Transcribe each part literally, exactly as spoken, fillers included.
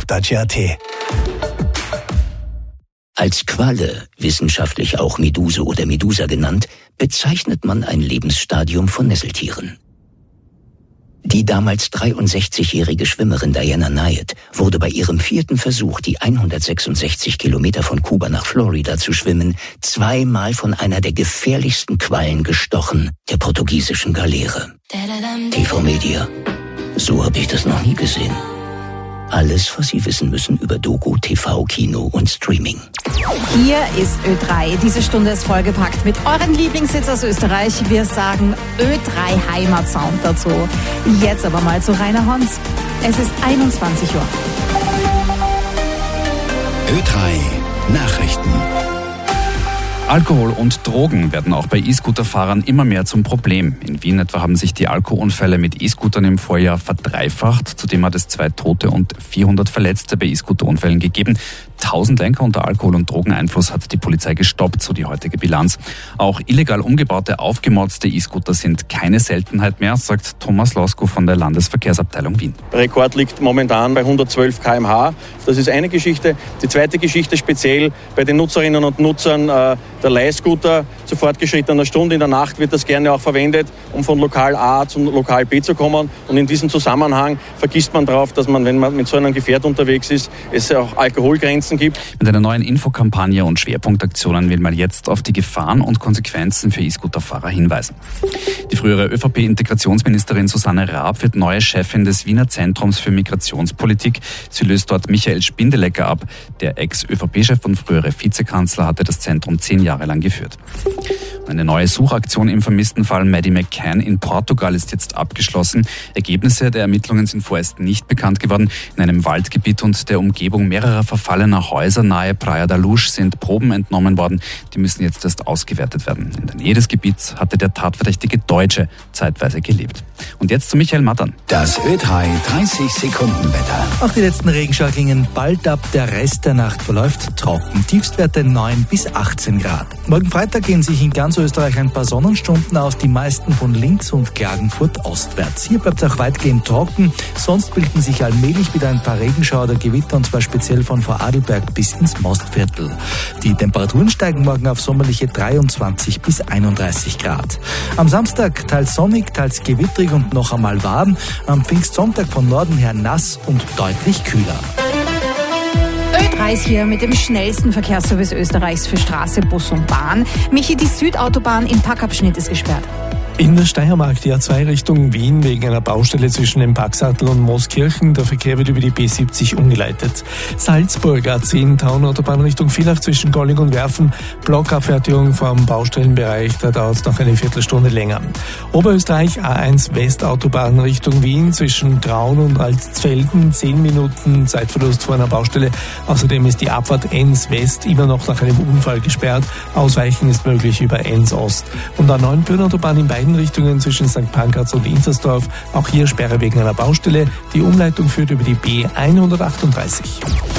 top.at. Als Qualle, wissenschaftlich auch Meduse oder Medusa genannt, bezeichnet man ein Lebensstadium von Nesseltieren. Die damals dreiundsechzigjährige Schwimmerin Diana Nyad wurde bei ihrem vierten Versuch, die hundertsechsundsechzig Kilometer von Kuba nach Florida zu schwimmen, zweimal von einer der gefährlichsten Quallen gestochen, der portugiesischen Galeere. T V Media. So habe ich das noch nie gesehen. Alles, was Sie wissen müssen über Doku, T V, Kino und Streaming. Hier ist Ö drei. Diese Stunde ist vollgepackt mit euren Lieblingshits aus Österreich. Wir sagen Ö drei Heimatsound dazu. Jetzt aber mal zu Rainer Hons. Es ist einundzwanzig Uhr. Ö drei Nachrichten. Alkohol und Drogen werden auch bei E-Scooter-Fahrern immer mehr zum Problem. In Wien etwa haben sich die Alkoholunfälle mit E-Scootern im Vorjahr verdreifacht. Zudem hat es zwei Tote und vierhundert Verletzte bei E-Scooter-Unfällen gegeben. tausend Lenker unter Alkohol- und Drogeneinfluss hat die Polizei gestoppt, so die heutige Bilanz. Auch illegal umgebaute, aufgemotzte E-Scooter sind keine Seltenheit mehr, sagt Thomas Losko von der Landesverkehrsabteilung Wien. Der Rekord liegt momentan bei hundertzwölf Kilometer pro Stunde. Das ist eine Geschichte. Die zweite Geschichte speziell bei den Nutzerinnen und Nutzern äh, der Leihscooter zu fortgeschrittener Stunde. In der Nacht wird das gerne auch verwendet, um von Lokal A zum Lokal B zu kommen. Und in diesem Zusammenhang vergisst man darauf, dass man, wenn man mit so einem Gefährt unterwegs ist, es auch Alkoholgrenzen gibt. Mit einer neuen Infokampagne und Schwerpunktaktionen will man jetzt auf die Gefahren und Konsequenzen für E-Scooterfahrer hinweisen. Die frühere ÖVP-Integrationsministerin Susanne Raab wird neue Chefin des Wiener Zentrums für Migrationspolitik. Sie löst dort Michael Spindelecker ab. Der Ex-ÖVP-Chef und frühere Vizekanzler hatte das Zentrum zehn Jahre lang geführt. Eine neue Suchaktion im vermissten Fall Maddie McCann in Portugal ist jetzt abgeschlossen. Ergebnisse der Ermittlungen sind vorerst nicht bekannt geworden. In einem Waldgebiet und der Umgebung mehrerer verfallener Häuser nahe Praia da Luz sind Proben entnommen worden. Die müssen jetzt erst ausgewertet werden. In der Nähe des Gebiets hatte der tatverdächtige Deutsche zeitweise gelebt. Und jetzt zu Michael Mattern. Das Ö drei dreißig Sekunden Wetter. Auch die letzten Regenschauer gingen bald ab. Der Rest der Nacht verläuft trocken. Tiefstwerte neun bis achtzehn Grad. Morgen Freitag gehen sich in ganz Österreich ein paar Sonnenstunden aus. Die meisten von Linz und Klagenfurt ostwärts. Hier bleibt es auch weitgehend trocken. Sonst bilden sich allmählich wieder ein paar Regenschauer oder Gewitter, und zwar speziell von Vorarlberg bis ins Mostviertel. Die Temperaturen steigen morgen auf sommerliche dreiundzwanzig bis einunddreißig Grad. Am Samstag teils sonnig, teils gewittrig und noch einmal warm. Am Pfingstsonntag von Norden her nass und deutlich kühler. Ö drei ist hier mit dem schnellsten Verkehrsservice Österreichs für Straße, Bus und Bahn. Michi, die Südautobahn im Packabschnitt ist gesperrt. In der Steiermark die A zwei Richtung Wien wegen einer Baustelle zwischen dem Paxattel und Mooskirchen. Der Verkehr wird über die B siebzig umgeleitet. Salzburg A zehn Taunautobahn Richtung Villach zwischen Golling und Werfen. Blockabfertigung vom Baustellenbereich, da dauert es noch eine Viertelstunde länger. Oberösterreich A eins Westautobahn Richtung Wien zwischen Traun und Alsfelden. zehn Minuten Zeitverlust vor einer Baustelle. Außerdem ist die Abfahrt Enns West immer noch nach einem Unfall gesperrt. Ausweichen ist möglich über Enns Ost. Und A neun Bürnautobahn in beiden Richtungen zwischen Sankt Pankraz und Inzersdorf. Auch hier Sperre wegen einer Baustelle. Die Umleitung führt über die B hundertachtunddreißig.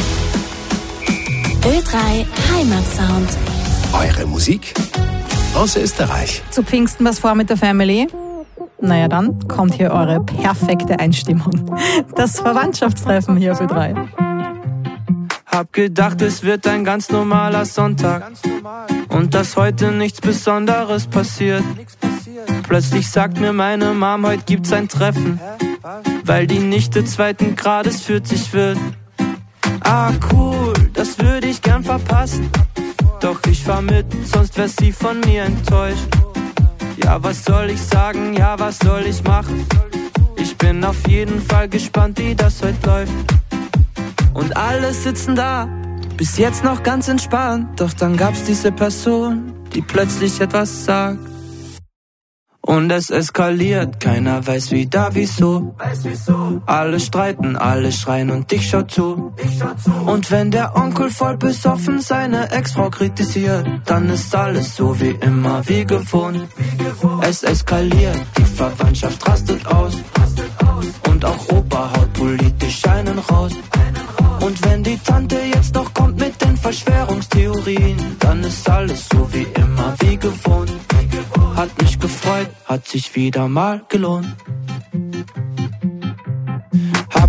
Ö drei Heimatsound. Eure Musik aus Österreich. Zu Pfingsten was vor mit der Family? Naja, dann kommt hier eure perfekte Einstimmung. Das Verwandtschaftstreffen hier für drei. Hab gedacht, es wird ein ganz normaler Sonntag und dass heute nichts Besonderes passiert. Plötzlich sagt mir meine Mom, heute gibt's ein Treffen, weil die Nichte zweiten Grades vierzig wird. Ah cool, das würde ich gern verpassen, doch ich fahr mit, sonst wär sie von mir enttäuscht. Ja, was soll ich sagen, ja, was soll ich machen? Ich bin auf jeden Fall gespannt, wie das heute läuft. Und alle sitzen da, bis jetzt noch ganz entspannt. Doch dann gab's diese Person, die plötzlich etwas sagt. Und es eskaliert, keiner weiß wie da, wieso. Alle streiten, alle schreien und ich schau zu. Und wenn der Onkel voll besoffen seine Ex-Frau kritisiert, dann ist alles so wie immer, wie gewohnt. Es eskaliert, die Verwandtschaft rastet aus. Und auch Opa haut politisch einen raus. Und wenn die Tante jetzt noch kommt mit den Verschwörungstheorien, dann ist alles so wie immer, wie gewohnt. Hat mich gefreut, hat sich wieder mal gelohnt. Hab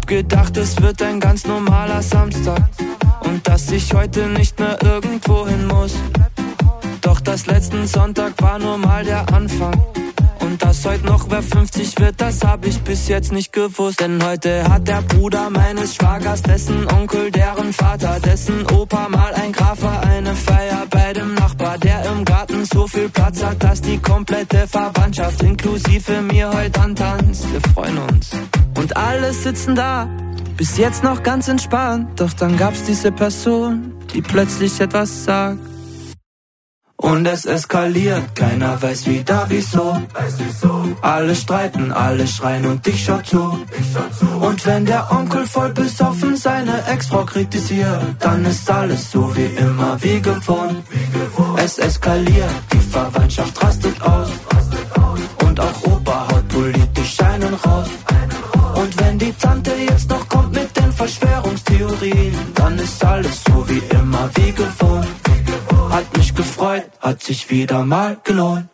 Hab gedacht, es wird ein ganz normaler Samstag und dass ich heute nicht mehr irgendwo hin muss. Doch das letzten Sonntag war nur mal der Anfang. Und dass heute noch wer fünfzig wird, das hab ich bis jetzt nicht gewusst. Denn heute hat der Bruder meines Schwagers, dessen Onkel, deren Vater, dessen Opa mal ein Graf war, eine Feier bei dem Nachbar, der im Garten so viel Platz hat, dass die komplette Verwandtschaft inklusive mir heute antanzt. Wir freuen uns. Und alle sitzen da, bis jetzt noch ganz entspannt. Doch dann gab's diese Person, die plötzlich etwas sagt. Und es eskaliert, keiner weiß wieder wieso. Alle streiten, alle schreien und ich schau zu. Und wenn der Onkel voll besoffen seine Ex-Frau kritisiert, dann ist alles so wie immer, wie gewohnt. Es eskaliert, die Verwandtschaft rastet aus. Und auch Opa haut politisch einen raus. Und wenn die Tante jetzt noch kommt mit den Verschwörungstheorien, dann ist alles so wie immer, wie gewohnt. Hat mich gefreut, hat sich wieder mal gelohnt.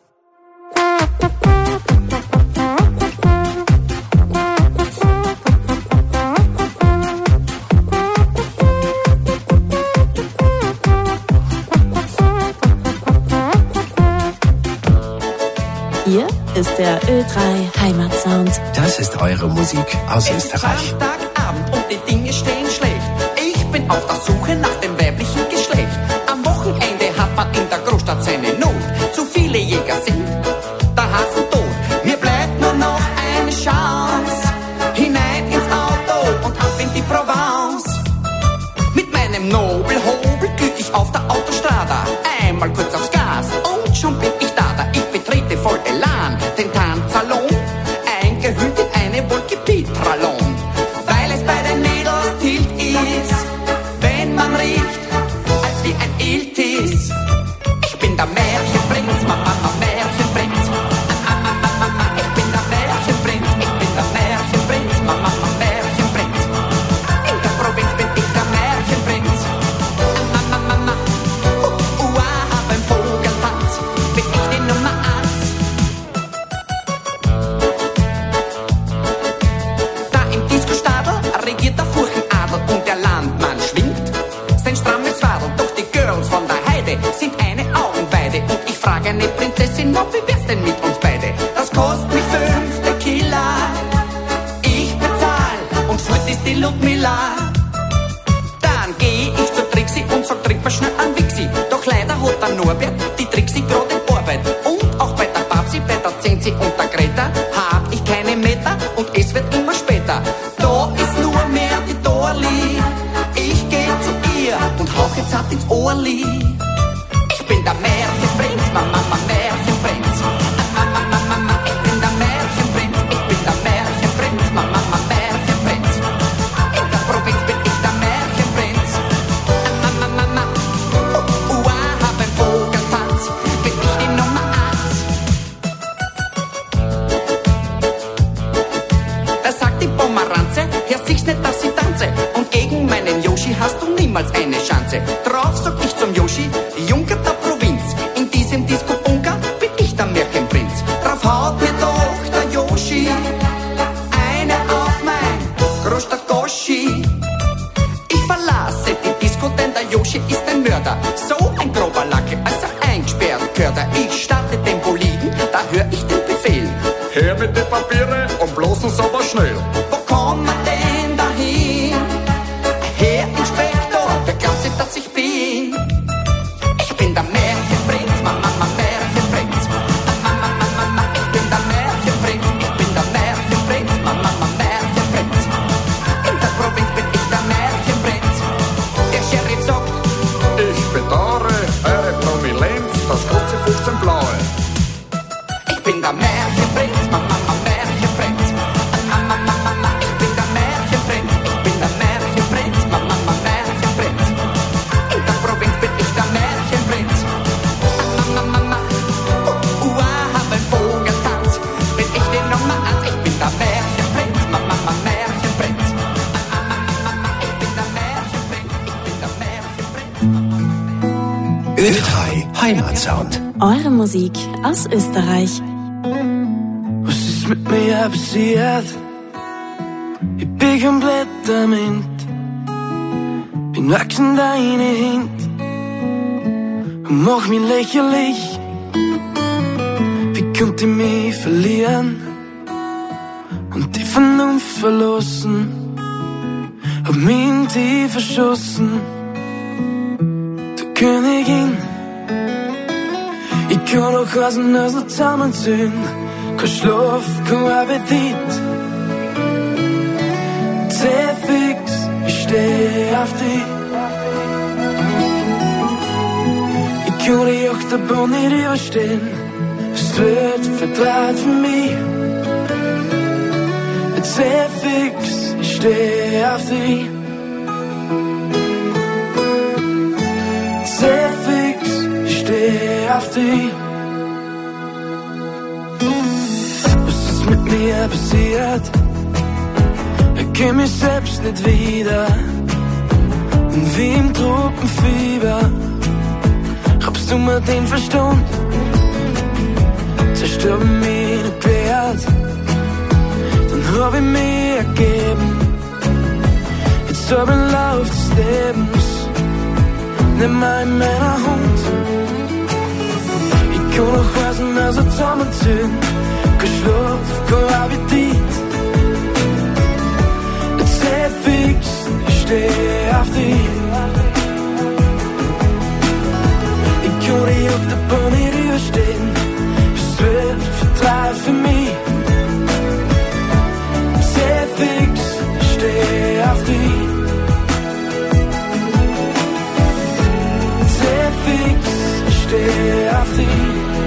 Hier ist der Ö drei Heimatsound. Das ist eure Musik aus Österreich. Samstagabend und die Dinge stehen schlecht. Ich bin auf der Suche nach dem weiblichen Geschlecht. Am Wochenende hat man in der Großstadt seine Not. Zu viele Jäger sind der Hasen tot. Mir bleibt nur noch eine Chance. Hinein ins Auto und ab in die Provence. Mit meinem Nobelhobel geh ich auf der Autostrada. Einmal kurz aufs Gas und schon bin ich da. Da ich betrete voll Elan den Tanzsalon. Eingehüllt in eine Wolke Petralon. Weil es bei den Mädels tilt ist, wenn man riecht, als wie ein Iltis. Ich bin der Märchenprinz, Mama, Mama, Märchenprinz. Mama, ich bin der Märchenprinz, ich bin der Märchenprinz, Mama, Mama, Märchenprinz. In der Provinz bin ich der Märchenprinz. Mama, Mama, uh, uh, ah, beim Vogeltanz bin ich die Nummer eins. Da im Disco-Stadel regiert der Furchenadel und der Landmann schwingt sein strammes Radl. Doch die Girls von der Heide sind eine Augenweide. Und ich frage eine Prinzessin, noch wie wär's denn mit uns beide? Das kostet mich fünf Tequila. Ich bezahl und fort ist die Ludmilla. Dann geh ich zur Trixi und sag, trink mal schnell an Wixi. Doch leider hat der Norbert die Trixi grad in Arbeit. Und auch bei der Babsi, bei der Zenzi und der Greta hab ich keine Meter und es wird immer später. Da ist nur mehr die Dorli. Ich geh zu ihr und hauch jetzt hart ins Ohrli. Ich bin der Märchenprinz, Mama, Mama, Märchenprinz. Mama, Mama, Mama, ich bin der Märchenprinz. Ich bin der Märchenprinz, Mama, Mama, Märchenprinz. In der Provinz bin ich der Märchenprinz. Mama, Mama, uh, uh, ah, beim Vogeltanz bin ich die Nummer eins. Da sagt die Pomeranze, hörst dich nicht, dass ich tanze. Und gegen meinen Yoshi hast du niemals eine Chance. Drauf sag ich zum Yoshi, Junker der Provinz. In diesem Disco-Bunker bin ich der Märchenprinz. Drauf haut mir doch der Yoshi eine auf mein Großstadt-Goschi. Ich verlasse die Disco, denn der Yoshi ist ein Mörder. So ein grober Lacke, als er eingesperrt gehört er. Ich starte den Boliden, da hör ich den Befehl. Her mit den Papiere und bloß uns aber schnell. Wo kommen wir denn dahin? Herr Inspektor, wer glaubt sich, dass ich bin? Ich bin der Märchenprinz, Mama, Mama, Märchenprinz. Mama, Mama, Mama, ich bin der Märchenprinz. Ich bin der Märchenprinz, Mama, Mama, Märchenprinz. In der Provinz bin ich der Märchenprinz. Der Sheriff sagt, ich bedauere eure Prominenz, das kostet fünfzehn Blaue. ich bin der Märchenprinz, Mama, Mama, Märchenprinz. Mama, Mama, Mama, ich bin der Märchenprinz. Ich bin der Märchenprinz, Mama, Mama, Märchenprinz. In der Provinz bin ich der Märchenprinz. Mama, Mama, uh, uh, ah, beim Vogeltanz bin ich die Nummer eins. Ich bin der Märchenprinz, Mama, Mama, Märchenprinz. Mama, Mama, ich bin der Märchenprinz. Ich bin der Märchenprinz. Ö drei Heimatsound. Eure Musik aus Österreich. Was ist mit mir passiert? Ich bin komplett damit, bin wachsen deine Hand und mach mich lächerlich. Wie konnte ich mich verlieren und die Vernunft verlassen? Hab mich in die verschossen, du Königin. Ich kann auch aus dem Nase zusammenziehen, kein Schlaf, kein Appetit. Sehr fix, ich steh auf dich. Ich kann die Achterbahn nicht überstehen, es wird vertraut für mich. Sehr fix, ich steh auf dich. Sehr fix, ich steh auf dich. Was ist mit mir passiert? Ich kenn mich selbst nicht wieder. Und wie im Tropenfieber raubst du mir den Verstand, zerstört mich nicht wert. Dann hab ich mich ergeben, jetzt hab ich Lauf des Lebens, nimm mal in meiner Hand. Ich kann auch weisen, also zusammenziehen, kein Schlaf, kein Appetit. Jetzt sehr fix, ich steh auf dich. Ich kann die Achterbahn nicht überstehen, es wird vertraut für mich. Sehr fix, ich steh auf dich. Sehr fix, ich steh auf dich.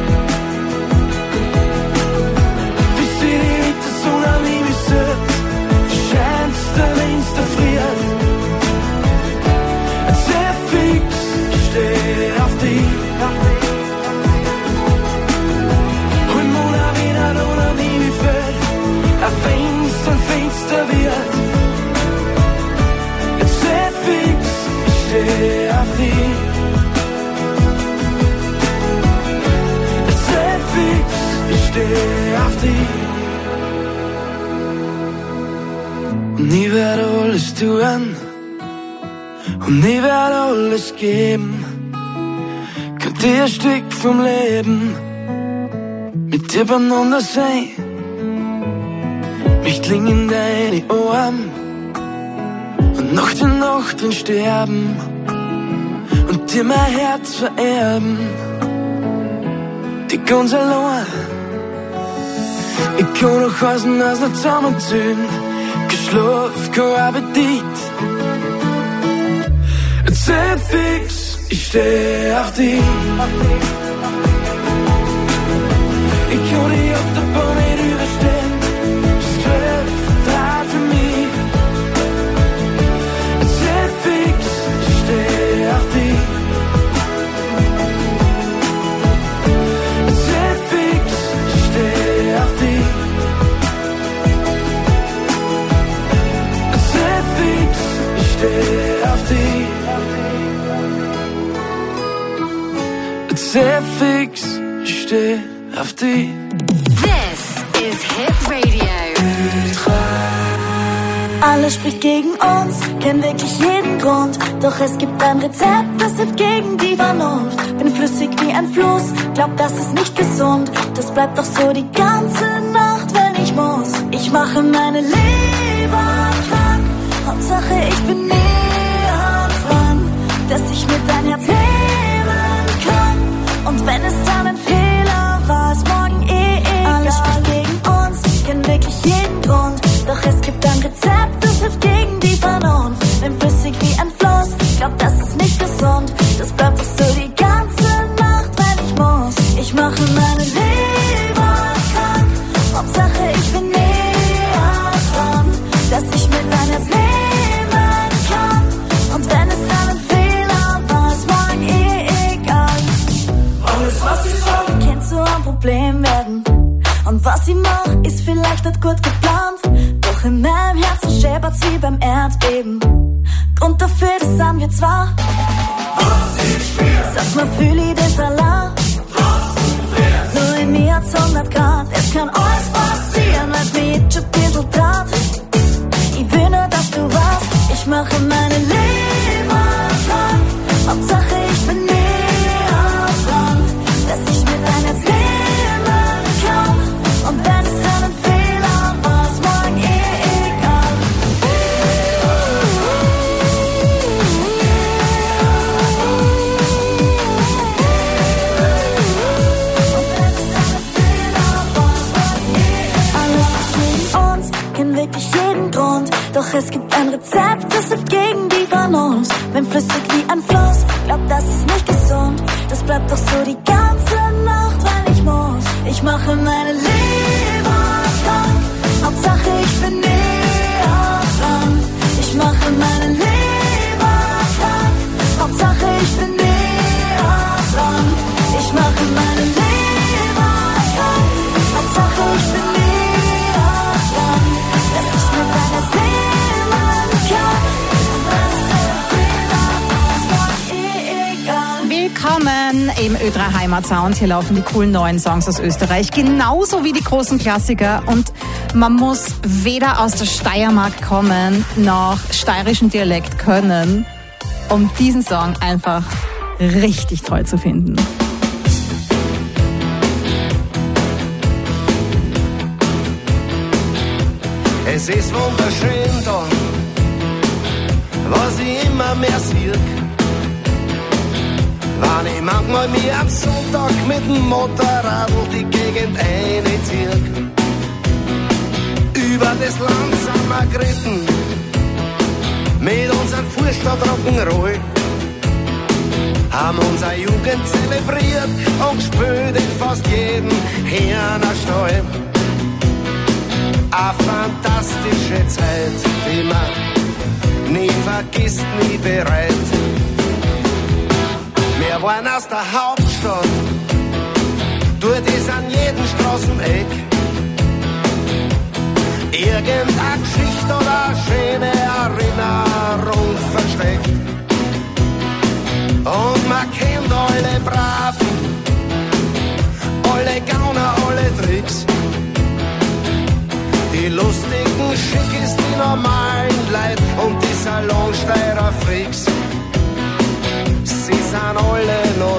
Bis sie die Ritter so an mich sitzt, scheint der längste Friert. Sehr fix, ich steh auf dich. Und Mona wieder ohne mich fällt, auf wenn's ein Fenster wird. Jetzt sehr fix, ich steh auf dich. Jetzt sehr fix, ich steh auf dich. Und ich werd alles tun und ich werd alles geben. Könnt ihr ein Stück vom Leben mit dir beieinander sein? Mich klingen deine Ohren und Nacht in Nacht drin sterben und dir mein Herz vererben, die ganz allein. Ich kann auch aus dem Nase zusammenziehen, kein Schlaf, kein Appetit. Sehr fix, ich steh auf dich. Ich kann die Achterbahn nicht überstehen, es wird vertraut für mich. Sehr fix, ich steh auf dich. Sehr fix, ich steh auf dich. Sehr fix, ich steh auf dich. Sehr fix, ich steh auf dich. This is Hit Radio. Alles spricht gegen uns, kenn wirklich jeden Grund. Doch es gibt ein Rezept, das hilft gegen die Vernunft. Bin flüssig wie ein Fluss, glaub, das ist nicht gesund. Das bleibt doch so die ganze Nacht, wenn ich muss. Ich mache meine Leber krank, Hauptsache ich bin näher dran, dass ich mit dein Herz leben kann. Und wenn es dann ein Fehler war, ist morgen eh egal. Alles spricht gegen uns, kenn wirklich jeden Grund. Doch es gibt ein Rezept, das hilft gegen die Vernunft. Bin flüssig wie ein Fluss, glaub, das ist nicht gesund. Das bleibt doch so die ganze Nacht, wenn ich muss. Ich mache meine Leber krank, Hauptsache ich bin näher dran, dass ich mit dein Herz leben kann. Und wenn es dann ein Fehler war, ist morgen eh egal. Alles, was ich sag, kennt so ein Problem werden. Und was ich mach, ist vielleicht nicht gut geplant. Doch in meinem Herzen schäbert's wie beim Erdbeben. Grund dafür, das sind wir zwar. was ich spür, Sag mal, fühl ich das allein? was du wärst. Nur in mir hat's hundert Grad. Es kann alles passieren, weil's mir jetzt schon ein bisschen tat. Ich Ich mache meine Leber krank. Hauptsache ich bin näher dran, dass ich mit deinem Herz leben kann. Und wenn es dann ein Fehler war, ist morgen eh egal. Und wenn es dann ein Fehler war, ist morgen eh egal. Alles zwischen uns kennt wirklich jeden Grund, doch es gibt ein Rezept, das hilft gegen die Vernunft. Bin flüssig wie ein Fluss, glaub, das ist nicht gesund. Das bleibt doch so die ganze Nacht, weil ich muss. Ich mache meine Leber krank. Hauptsache ich bin näher dran. Ich mache meine Leber krank. Hauptsache ich bin näher dran. Ich mache meine Leber krank. Hauptsache ich bin näher dran, dass ich mit deiner Seele kann. Willkommen im Ö drei Heimatsound. Hier laufen die coolen neuen Songs aus Österreich, genauso wie die großen Klassiker. Und man muss weder aus der Steiermark kommen, noch steirischen Dialekt können, um diesen Song einfach richtig toll zu finden. Es ist wunderschön da, was ich immer mehr sehe. Wenn ich manchmal mir am Sonntag mit dem Motorradl die Gegend einziehe. Über das Land sind wir geritten, mit unserem Fußstadt Rock'n'Roll. Haben unsere Jugend zelebriert und gespielt in fast jedem Hühnerstall. Eine fantastische Zeit, die man nie vergisst, nie bereit. Wir waren aus der Hauptstadt, dort ist an jedem Straßeneck irgendeine Geschichte oder eine schöne Erinnerung versteckt. Und man kennt alle Braven, alle Gauner, alle Tricks, die lustigen Schickis, die normalen Leute und die Salonsteirer Freaks. Sie sind alle noch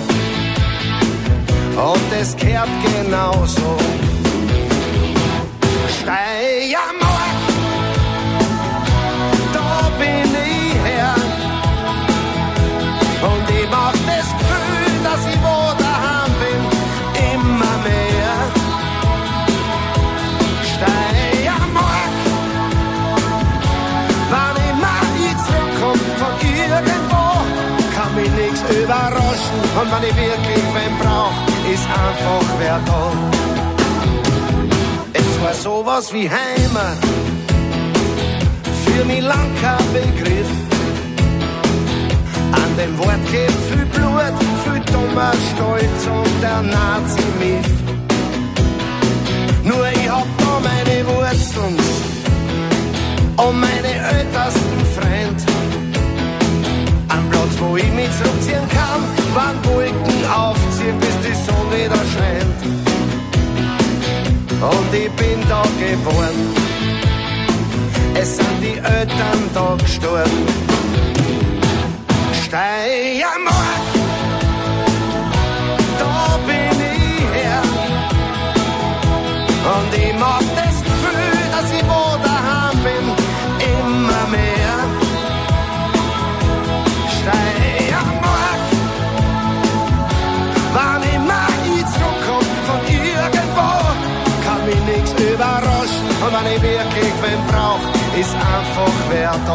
da und es gehört genauso. Steiermark, da bin ich her und ich mach das Gefühl, dass ich wo daheim bin, immer mehr. Steiermark, wann immer ich zurückkomm von irgendwo, kann mich nichts überraschen und wenn ich wirklich wen brauch, ist einfach wer da. Es war sowas wie Heimat, für mich lang kein Begriff. An dem Wort geht viel Blut, viel dummer Stolz und der Nazi-Miff. Nur ich hab da meine Wurzeln und meine ältesten Freund. Am Platz, wo ich mich zurückziehen kann, wann Wolken aufziehen, bis die Sonne wieder scheint. Und ich bin da geboren, es sind die Eltern da gestorben. Steiermark, da bin ich her und ich mag das Gefühl, dass ich wo daheim bin, immer mehr. Steiermark, wann immer ich zurückkomm von irgendwo, kann mich nichts überraschen und wenn ich wirklich wen brauch, ist einfach wer da.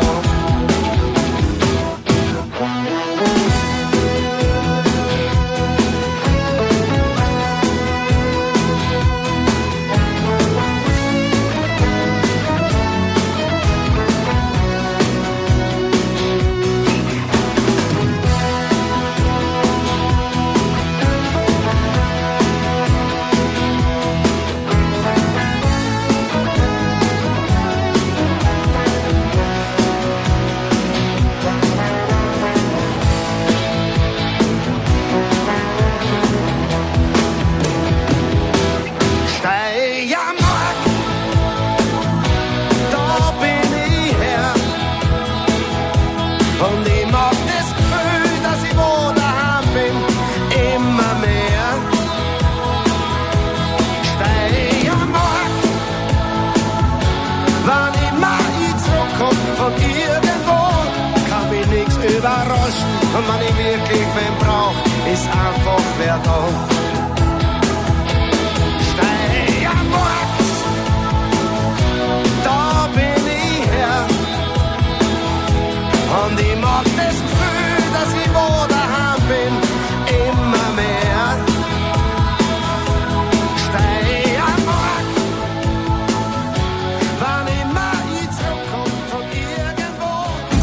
wurscht. Und wenn ich wirklich wen brauch, ist einfach wer da. Steh am Markt, da bin ich her. Und ich mag das Gefühl, dass ich wo daheim bin, immer mehr. Steh am Markt, wann immer ich zurückkomm von irgendwo.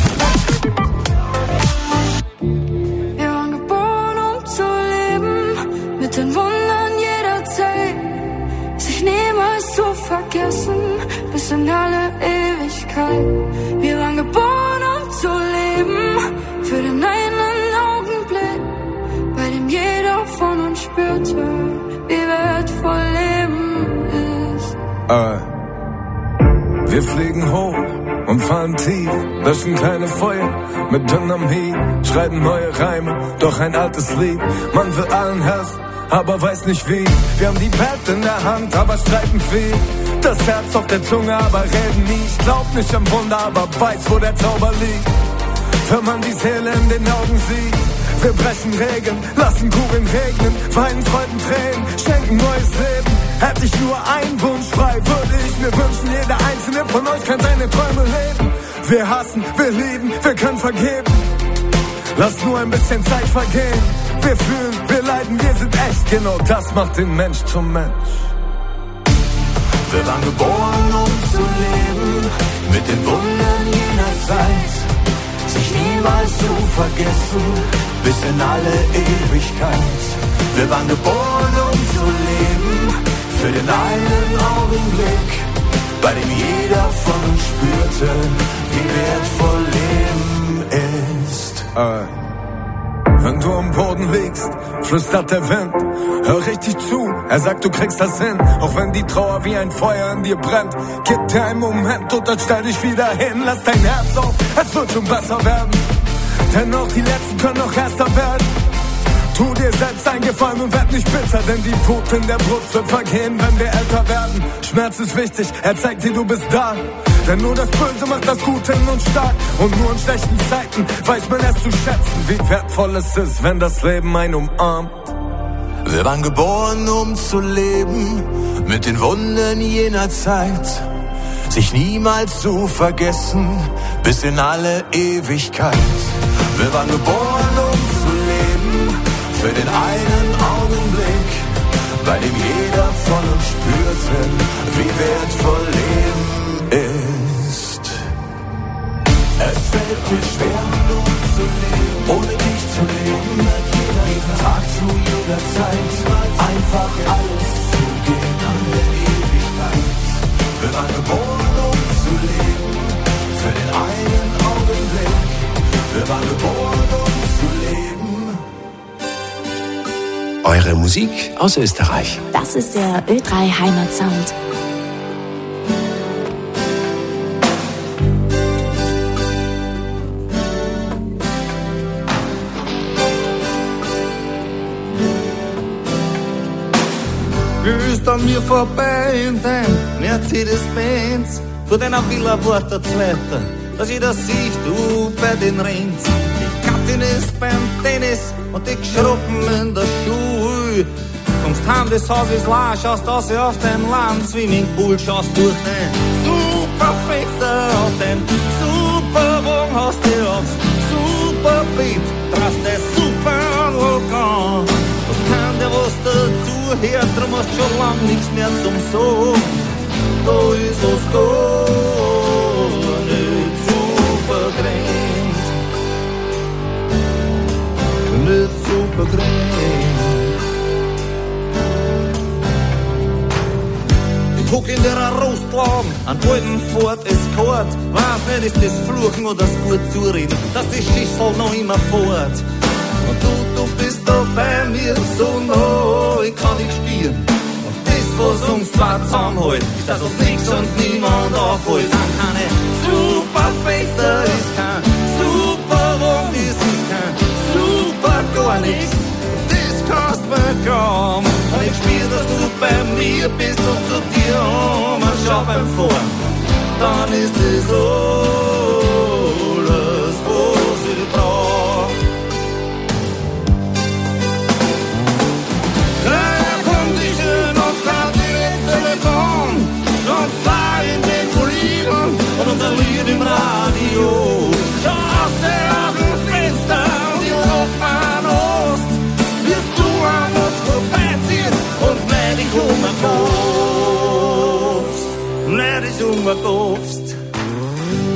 Wir waren geboren, um zu leben, mit den Wundern jeder Zeit, sich niemals zu vergessen, bis in alle Ewigkeit. Wir waren geboren, um zu leben, für den einen Augenblick, bei dem jeder von uns spürte, wie wertvoll Leben ist. Äh, wir fliegen hoch und fahren tief, löschen kleine Feuer mit Dynamit, schreiben neue Reime, doch ein altes Lied. Man will allen helfen, aber weiß nicht wie. Wir haben die Welt in der Hand, aber streiten viel. Das Herz auf der Zunge, aber reden nie. Ich glaub nicht am Wunder, aber weiß, wo der Zauber liegt. Wenn man die Seele in den Augen sieht. Wir brechen Regeln, lassen Kugeln regnen, weinen Freuden, Tränen, schenken neues Leben. Hätte ich nur einen Wunsch frei, würde ich mir wünschen, jeder einzelne von euch kann seine Träume leben. Wir hassen, wir lieben, wir können vergeben. Lass nur ein bisschen Zeit vergehen. Wir fühlen, wir leiden, wir sind echt. Genau das macht den Mensch zum Mensch. Wir waren geboren, um zu leben, mit den Wundern jener Zeit, sich niemals zu vergessen, bis in alle Ewigkeit. Wir waren geboren, um zu leben, für den einen Augenblick, bei dem jeder von uns spürte, wie wertvoll Leben ist. Äh. Wenn du am Boden liegst, flüstert der Wind, hör richtig zu, er sagt, du kriegst das hin. Auch wenn die Trauer wie ein Feuer in dir brennt, gib dir einen Moment und dann stell dich wieder hin. Lass dein Herz auf, es wird schon besser werden, denn auch die Letzten können noch erster werden. Tu dir selbst einen Gefallen und werd nicht bitter, denn die Wut in der Brust wird vergehen, wenn wir älter werden. Schmerz ist wichtig, er zeigt dir, du bist da. Denn nur das Böse macht das Gute in uns stark. Und nur in schlechten Zeiten weiß man es zu schätzen, wie wertvoll es ist, wenn das Leben einen umarmt. Wir waren geboren, um zu leben, mit den Wundern jener Zeit, sich niemals zu vergessen, bis in alle Ewigkeit. Wir waren geboren, um zu leben, für den einen Augenblick, bei dem jeder von uns spürte, wie wertvoll Leben ist. Es fällt mir schwer, nur zu leben, ohne dich zu leben, jeden Tag zu jeder Zeit, einfach alles zu geben an der Ewigkeit. Wir waren geboren, um zu leben, für den einen Augenblick. Wir waren geboren, um zu leben. Eure Musik aus Österreich. Das ist der Ö drei Heimatsound. Du bist an mir vorbei in dein Mercedes-Benz. Vor deiner Villa war der Zweite, dass ich das sieht, du bei den Renz. Die Gattin ist beim Tennis und die Geschruppen in der Schule. Kommst heim, das Haus ist leer, schaust aus auf dein Land, Swimmingpool, schaust durch dein super Fenster auf dein super Wagen, hast dir aufs super Bett, traust dein super Vulkan. Was kann der was dazu hört, drum hast schon lang nichts mehr zum Sagen. Da ist was gar nicht super grenzt, nicht super grenzt. Ich guck in der Rostladen, an alten Ford Escort. Weiß nicht, ist das Fluchen oder das gut zureden, dass die Schüssel noch immer fährt. Und du, du bist da bei mir so nah, ich kann nicht spüren. Und das, was uns zwei zusammenhält, ist, dass uns nichts und niemand aufhält. Dann keine super Fenster, ist kein super Wagen, das ist kein super gar nichts. Das kannst mir kaum. Und ich spür, dass du bei mir bist und zu dir um ein Schau beim Fahren. Dann ist es alles, was ich brauch.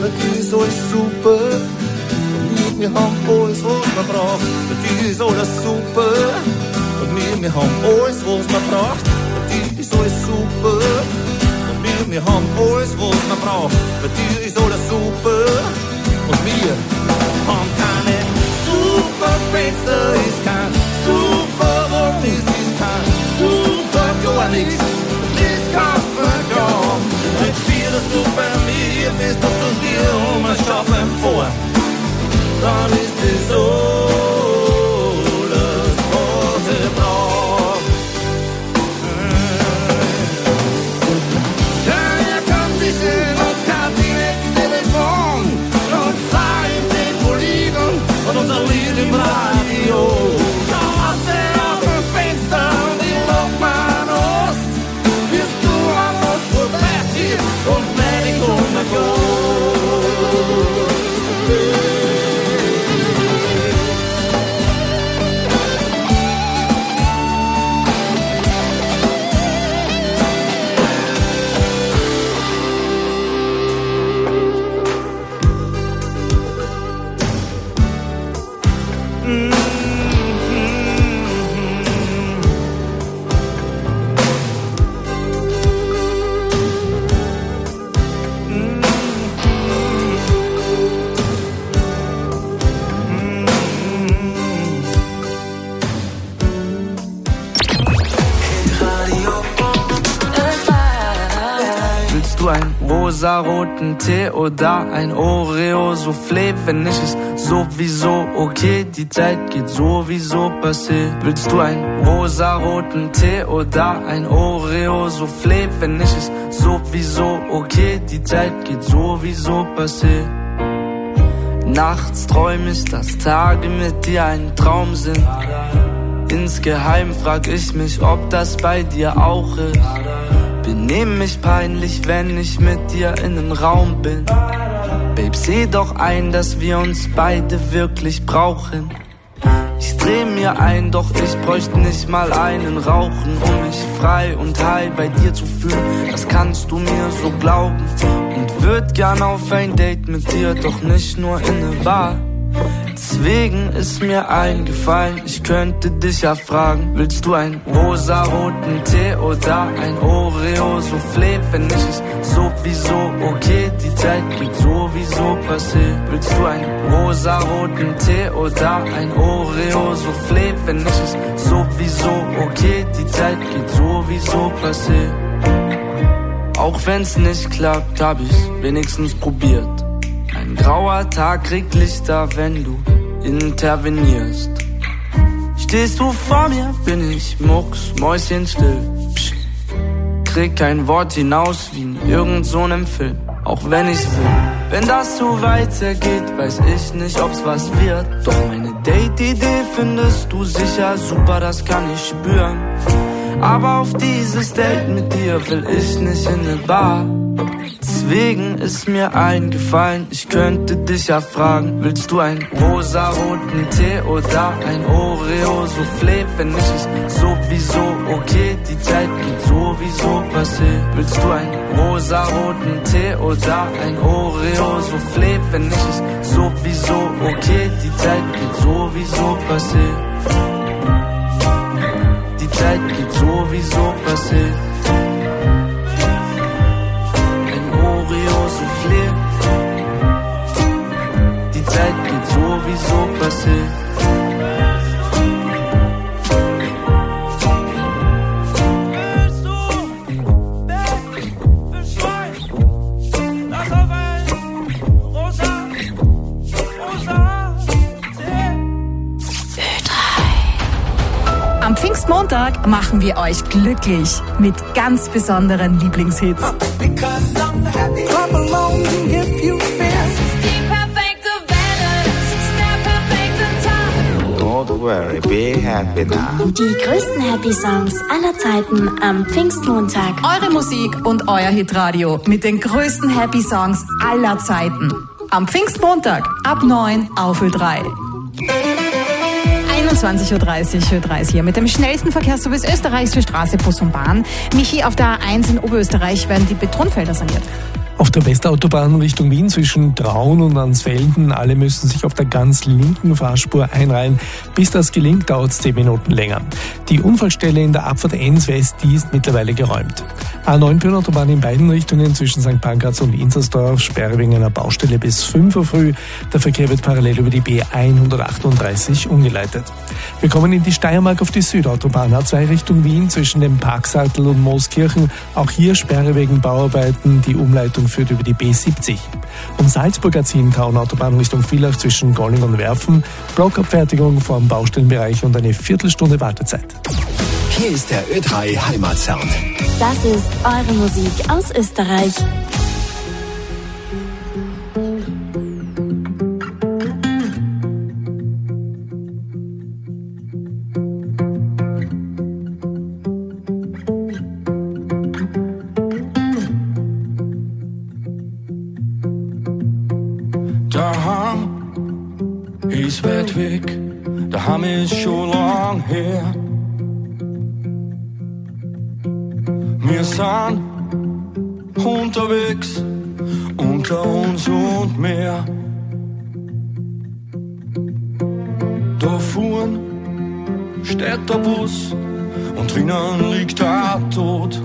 bei dir ist alles super. Und wir, wir haben alles, was man braucht. Bei dir ist alles super. Und wir, wir haben alles, was man braucht. Bei dir ist alles super. Und wir, wir haben alles, was man braucht. Bei dir ist alles super. Und wir haben keine super Fenster, ist kein super Wort, ist kein super gar nichts. Das kannst du mir glauben. Ich spür, dass du bei mir bist, dass du dir um ein Stapeln vor. Dann ist es alles, was ich brauch. Ja, hier kommt die Schön und Kabinett Telefon und fahr in den Poligen und unser Lied im Radio. Schau aus dem Fenster und ich lock mein Ost. Wirst du an uns vorbeiziehen und meine Kunde rosaroten Tee oder ein Oreo-Soufflé, wenn nicht, ist sowieso okay, die Zeit geht sowieso passé. Willst du einen rosaroten Tee oder ein Oreo-Soufflé, wenn nicht, ist sowieso okay, die Zeit geht sowieso passé. Nachts träum ich, dass Tage mit dir ein Traum sind. Insgeheim frag ich mich, ob das bei dir auch ist. Benehm mich peinlich, wenn ich mit dir in einem Raum bin. Babe, seh doch ein, dass wir uns beide wirklich brauchen. Ich dreh mir ein, doch ich bräuchte nicht mal einen rauchen, um mich frei und high bei dir zu fühlen. Das kannst du mir so glauben. Und würd gern auf ein Date mit dir, doch nicht nur in ne Bar. Deswegen ist mir eingefallen, ich könnte dich ja fragen: Willst du einen rosaroten Tee oder ein Oreo-Soufflé? Wenn nicht, ist sowieso okay, die Zeit geht sowieso passé. Willst du einen rosaroten Tee oder ein Oreo-Soufflé? Wenn nicht, ist sowieso okay, die Zeit geht sowieso passé. Auch wenn's nicht klappt, hab ich's wenigstens probiert. Ein grauer Tag kriegt Lichter, wenn du intervenierst. Stehst du vor mir, bin ich mucks, mäuschenstill. Psst. Krieg kein Wort hinaus wie in irgend so nem Film, auch wenn ich's will. Wenn das so weitergeht, weiß ich nicht, ob's was wird. Doch meine Date-Idee findest du sicher super, das kann ich spüren. Aber auf dieses Date mit dir will ich nicht in ne Bar. Deswegen ist mir eingefallen, ich könnte dich ja fragen: Willst du einen rosaroten Tee oder ein Oreo-Soufflé? Wenn nicht, ist sowieso okay, die Zeit geht sowieso passé. Willst du einen rosaroten Tee oder ein Oreo-Soufflé? Wenn nicht, ist sowieso okay, die Zeit geht sowieso passé. Die Zeit geht sowieso passé. Oreo-Soufflé. Die Zeit geht sowieso passé. Am Pfingstmontag machen wir euch glücklich mit ganz besonderen Lieblingshits. Die größten Happy Songs aller Zeiten am Pfingstmontag. Eure Musik und euer Hitradio mit den größten Happy Songs aller Zeiten. Am Pfingstmontag ab neun auf Ö drei. einundzwanzig Uhr dreißig, Ö drei hier mit dem schnellsten Verkehrsservice Österreichs für Straße, Bus und Bahn. Michi, auf der A eins in Oberösterreich werden die Betonfelder saniert. Auf der Westautobahn Richtung Wien zwischen Traun und Ansfelden, alle müssen sich auf der ganz linken Fahrspur einreihen. Bis das gelingt, dauert es zehn Minuten länger. Die Unfallstelle in der Abfahrt Enns West, die ist mittlerweile geräumt. A neun Bühnenautobahn in beiden Richtungen zwischen Sankt Pankraz und Inzersdorf, Sperre wegen einer Baustelle bis fünf Uhr früh. Der Verkehr wird parallel über die B hundertachtunddreißig umgeleitet. Wir kommen in die Steiermark auf die Südautobahn A zwei Richtung Wien zwischen dem Parksattel und Mooskirchen. Auch hier Sperre wegen Bauarbeiten. Die Umleitung führt über die B siebzig. Um Salzburg A zehn Autobahn Richtung Villach zwischen Golling und Werfen. Blockabfertigung vom Baustellenbereich und eine Viertelstunde Wartezeit. Hier ist der Ö drei Heimatsound. Das ist eure Musik aus Österreich. Daheim ist weit weg, daheim ist schon lang her. Wir sind unterwegs, unter uns und mehr. Da vorn steht der Bus und drinnen liegt der Tod.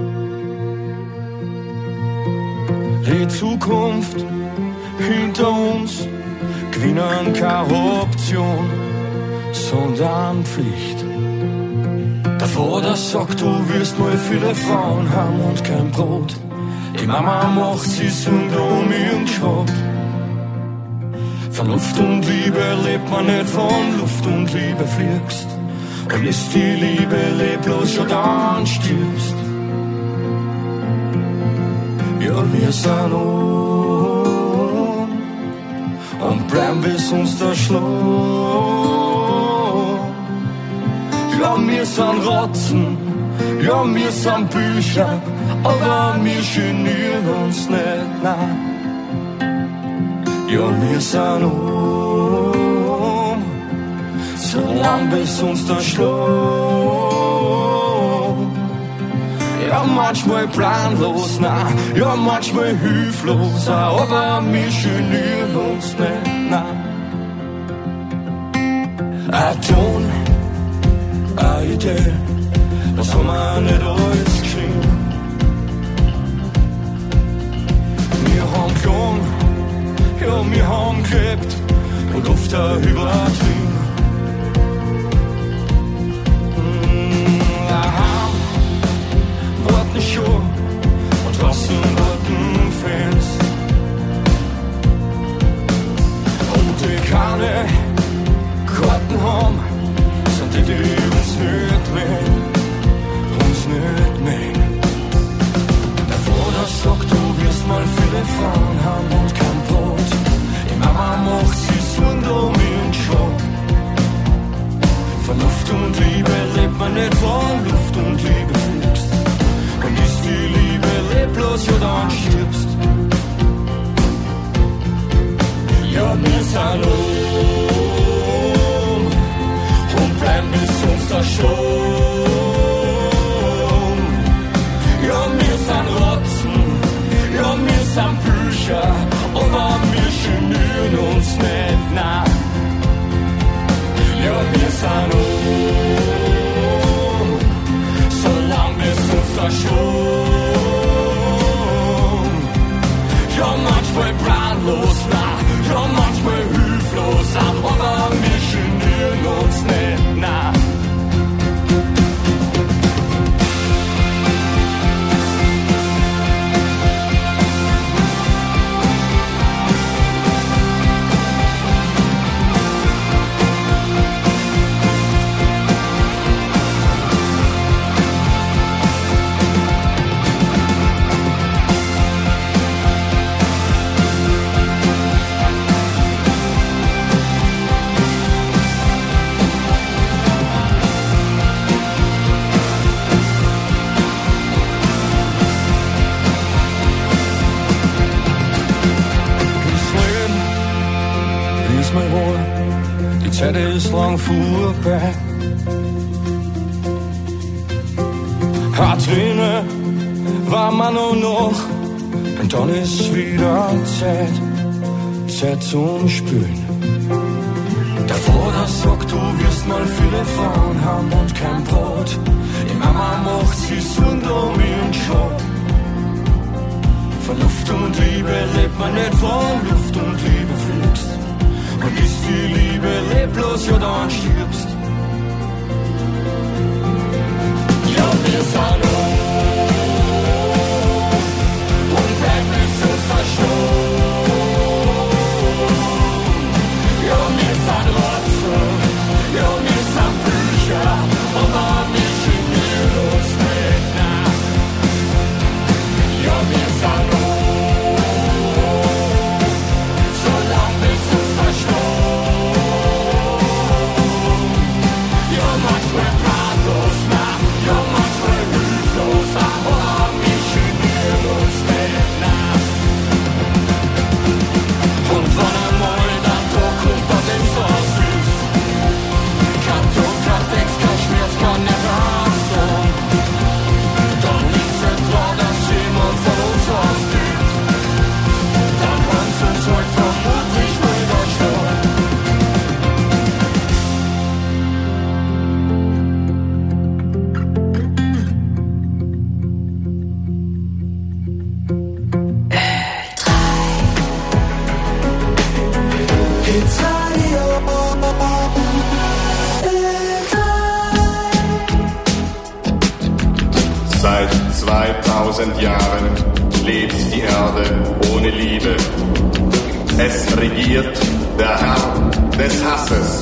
Die Zukunft hinter uns, gewinnen keine Option, sondern Pflicht. Der Vater sagt, du wirst mal viele Frauen haben und kein Brot. Die Mama macht sie Sünde um ihren Job. Von Luft und Liebe lebt man nicht, von Luft und Liebe fliegst. Und ist die Liebe leblos, ja dann stirbst. Ja, wir sind um und bleiben bis uns der Schluss. Ja, wir sind Rotzen, ja, wir sind Bücher, aber wir genieren uns nicht, nein. Ja, wir sind um, so lang bis uns der Schluss. Ja, manchmal planlos, nein, ja, manchmal hilflos, aber wir genieren uns nicht, nein. Ein Ton, eine Idee, das haben wir nicht alles geschrieben. Wir haben gelogen, ja, wir haben gelebt und oft auch übertrieben. Mm, daheim warten schon und draußen warten Fans. Und die keine Karten haben, sind die, die uns nicht mehr, uns nicht mehr. Der Vater sagt, du wirst mal viele Frauen haben und kein Brot. Die Mama macht sie Sünde um ihren Job. Von Luft und Liebe lebt man nicht, von Luft und Liebe fliegst. Und ist die Liebe leblos, ja dann stirbst. Ja, wir sind um und bleiben bis uns der Strom. Ja, wir sind Rotzen, ja, wir sind Bücher, aber wir genieren uns nicht, nein. Ja, wir sind um, so lang bis uns der Strom. Ja, manchmal planlos, nein, ja, manchmal hilflos, aber wir genieren uns nicht, nein. Die Zeit ist lang vorbei. Da drinnen war man nur noch Und dann ist wieder Zeit, Zeit zum Spülen. Der Vater sagt, du wirst mal viele Frauen haben und kein Brot. Die Mama macht sich Sorgen um ihren Job. Von Luft und Liebe lebt man nicht, von Luft und Liebe fliegst. Und ist die Liebe leblos, ja dann stirbst. Ja, wir sind und bleiben bis uns verstummt. Ja, wir sind Rotze, ja, wir sind Bücher, aber wir genieren uns nicht nach. Ja, wir sind solange bis uns verstummt. Ja, manchmal ratlos nach, ja, manchmal hilflos, aber wir genieren uns nicht nach. Und wenn einmal dann Tag kommt, dass es so ist, kein Tod, kein Text, kein Schmerz, kein Nerven, dann liegt's nicht klar, dass jemand von uns was gibt. Dann kann's uns halt vermutlich wieder stören. Seit zweitausend Jahren lebt die Erde ohne Liebe. Es regiert der Herr des Hasses.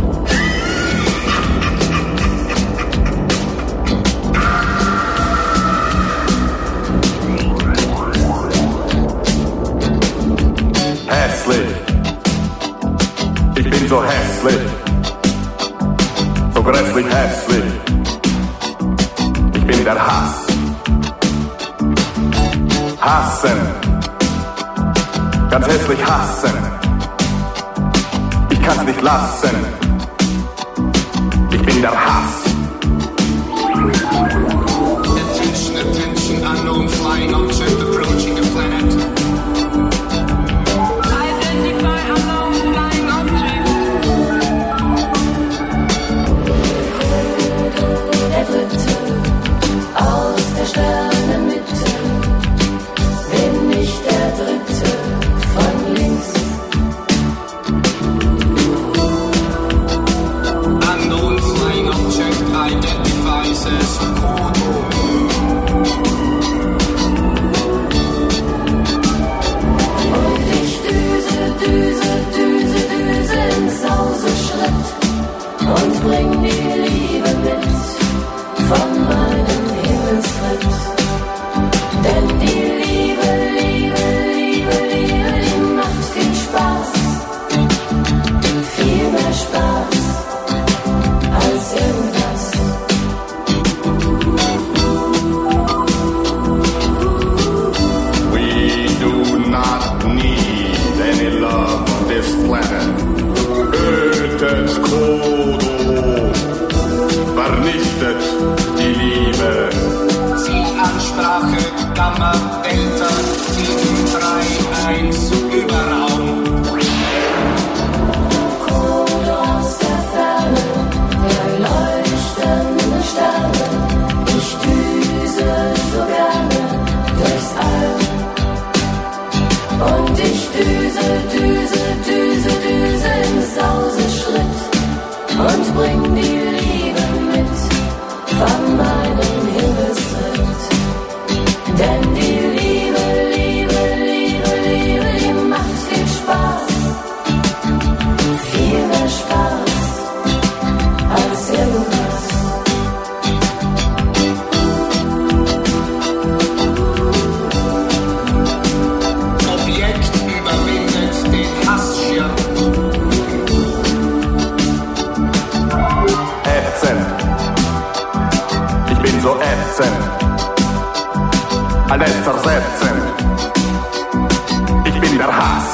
Hässlich. Ich bin so hässlich. So grässlich hässlich. Ich bin der Hass. Hassen. Ganz hässlich hassen. Ich kann's nicht lassen. Ich bin der Hass. Attention, attention, unknown flying object approaching the planet. Identify unknown flying object. Der Dritte aus der Sternenmitte, bin ich der Dritte von links. Unknown flying object identifies as Kodo. Und ich düse, düse, düse, düse im Sauseschritt und bring die Liebe mit von meinem Himmelsritt. Denn die Liebe, Liebe, Liebe, Liebe, die macht viel Spaß. Viel mehr Spaß als irgendwas. We do not need any love on this planet. Tötet Kodo. Vernichtet die Liebe. Zielansprache Gamma Delta sieben drei eins Überraum. Kodo aus der Ferne, der leuchtende Sterne. Ich düse so gerne durchs All. Und ich düse, düse, düse, düse im Sauseschritt und bring die Liebe mit von meinem Himmelsritt. Denn die Liebe, Liebe, Liebe, Liebe, die macht viel Spaß. Viel mehr Spaß als irgendwas. Objekt überwindet den Hassschirm. Ätzend. Ich bin so ätzend. Alles zersetzend. Ich bin der Hass.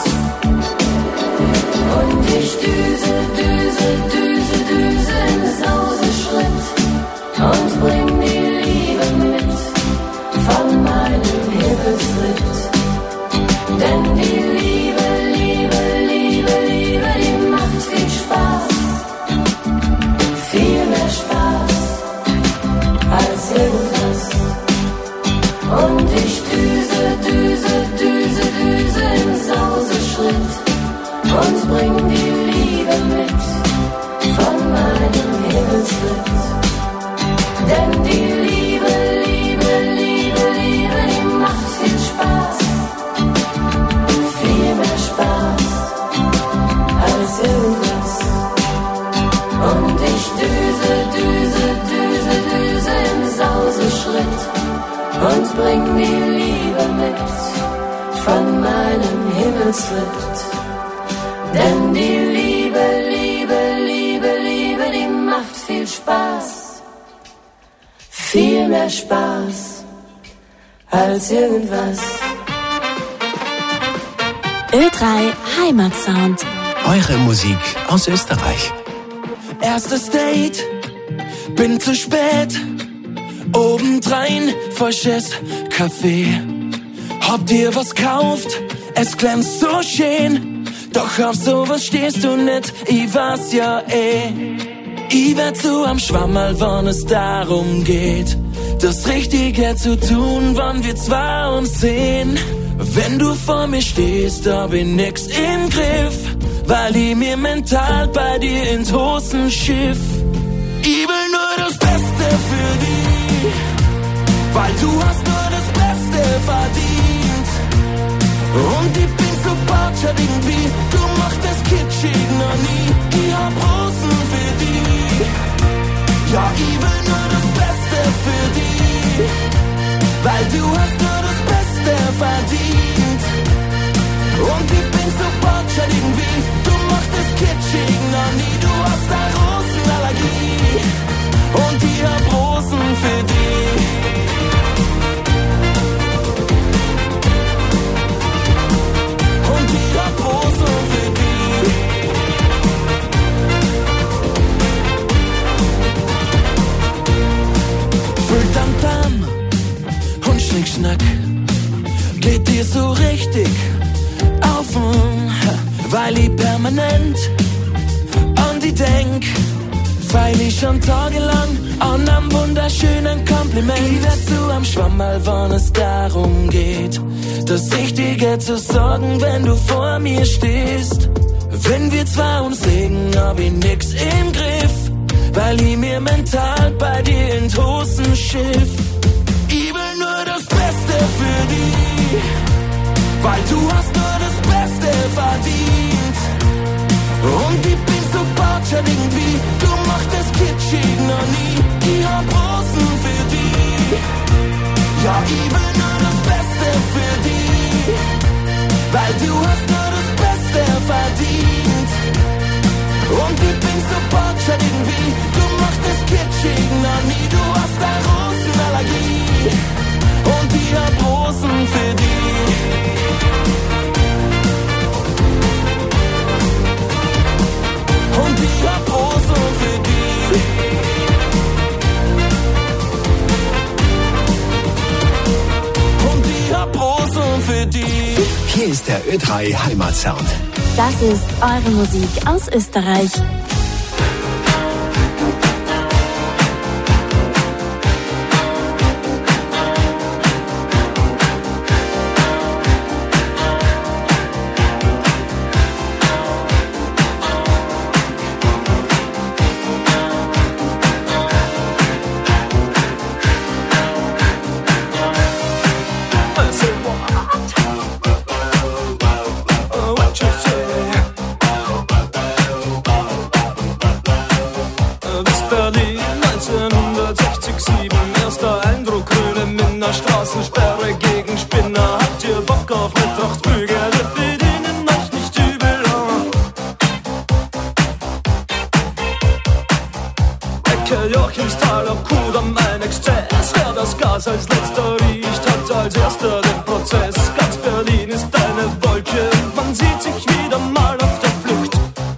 Und ich düse, düse, düse, düse im Sauseschritt und bring die Liebe mit von meinem Himmelsritt. uns trifft. Denn die Liebe, Liebe, Liebe, Liebe, die macht viel Spaß. Viel mehr Spaß als irgendwas. Ö drei Heimatsound. Eure Musik aus Österreich. Erstes Date, bin zu spät. Obendrein falsches Kaffee. Hab dir was kauft, es glänzt so schön. Doch auf sowas stehst du nicht, ich weiß ja eh. Ich werd so am Schwammerl, wann es darum geht, das Richtige zu tun, wann wir zwei uns sehen. Wenn du vor mir stehst, hab ich nix im Griff, weil ich mir mental bei dir ins Hosen schiff. Ich will nur das Beste für dich, weil du hast nur das Beste verdient. Und ich bin so batschert irgendwie, du machst das kitschig noch nie. Ich hab Rosen für dich, ja ich will nur das Beste für dich, weil du hast nur das Beste verdient. Und ich bin so batschert irgendwie, du machst das kitschig noch nie. Du hast eine Rosenallergie und ich hab Rosen für dich. Und ich hab Rosen für dich. Füllt am Damm und Schnickschnack geht dir so richtig auf, weil ich permanent an die denk, weil ich schon tagelang an einem wunderschönen Kompliment. Ich werd so am Schwammerl, wann es darum geht, das Richtige zu sagen, wenn du vor mir stehst. Wenn wir zwei uns sehen, hab ich nix im Griff, weil ich mir mental bei dir in Hosen schiff. Ich will nur das Beste für dich, weil du hast nur das Beste verdient. Und ich bin so batschert irgendwie, du machst das kitschig noch nie. Ich hab Rosen für dich, ja ich will nur das Beste für dich, weil du hast nur das Beste verdient. Und ich bin so batschert irgendwie, du machst das kitschig noch nie. Du hast eine Rosenallergie und ich hab Rosen für dich. Und ich hab Rosen für dich. Und ich hab Rosen für dich. Hier ist der Ö drei Heimatsound. Das ist eure Musik aus Österreich. Als letzter riecht, hat als erster den Prozess. Ganz Berlin ist eine Wolke und man sieht sich wieder mal auf der Flucht.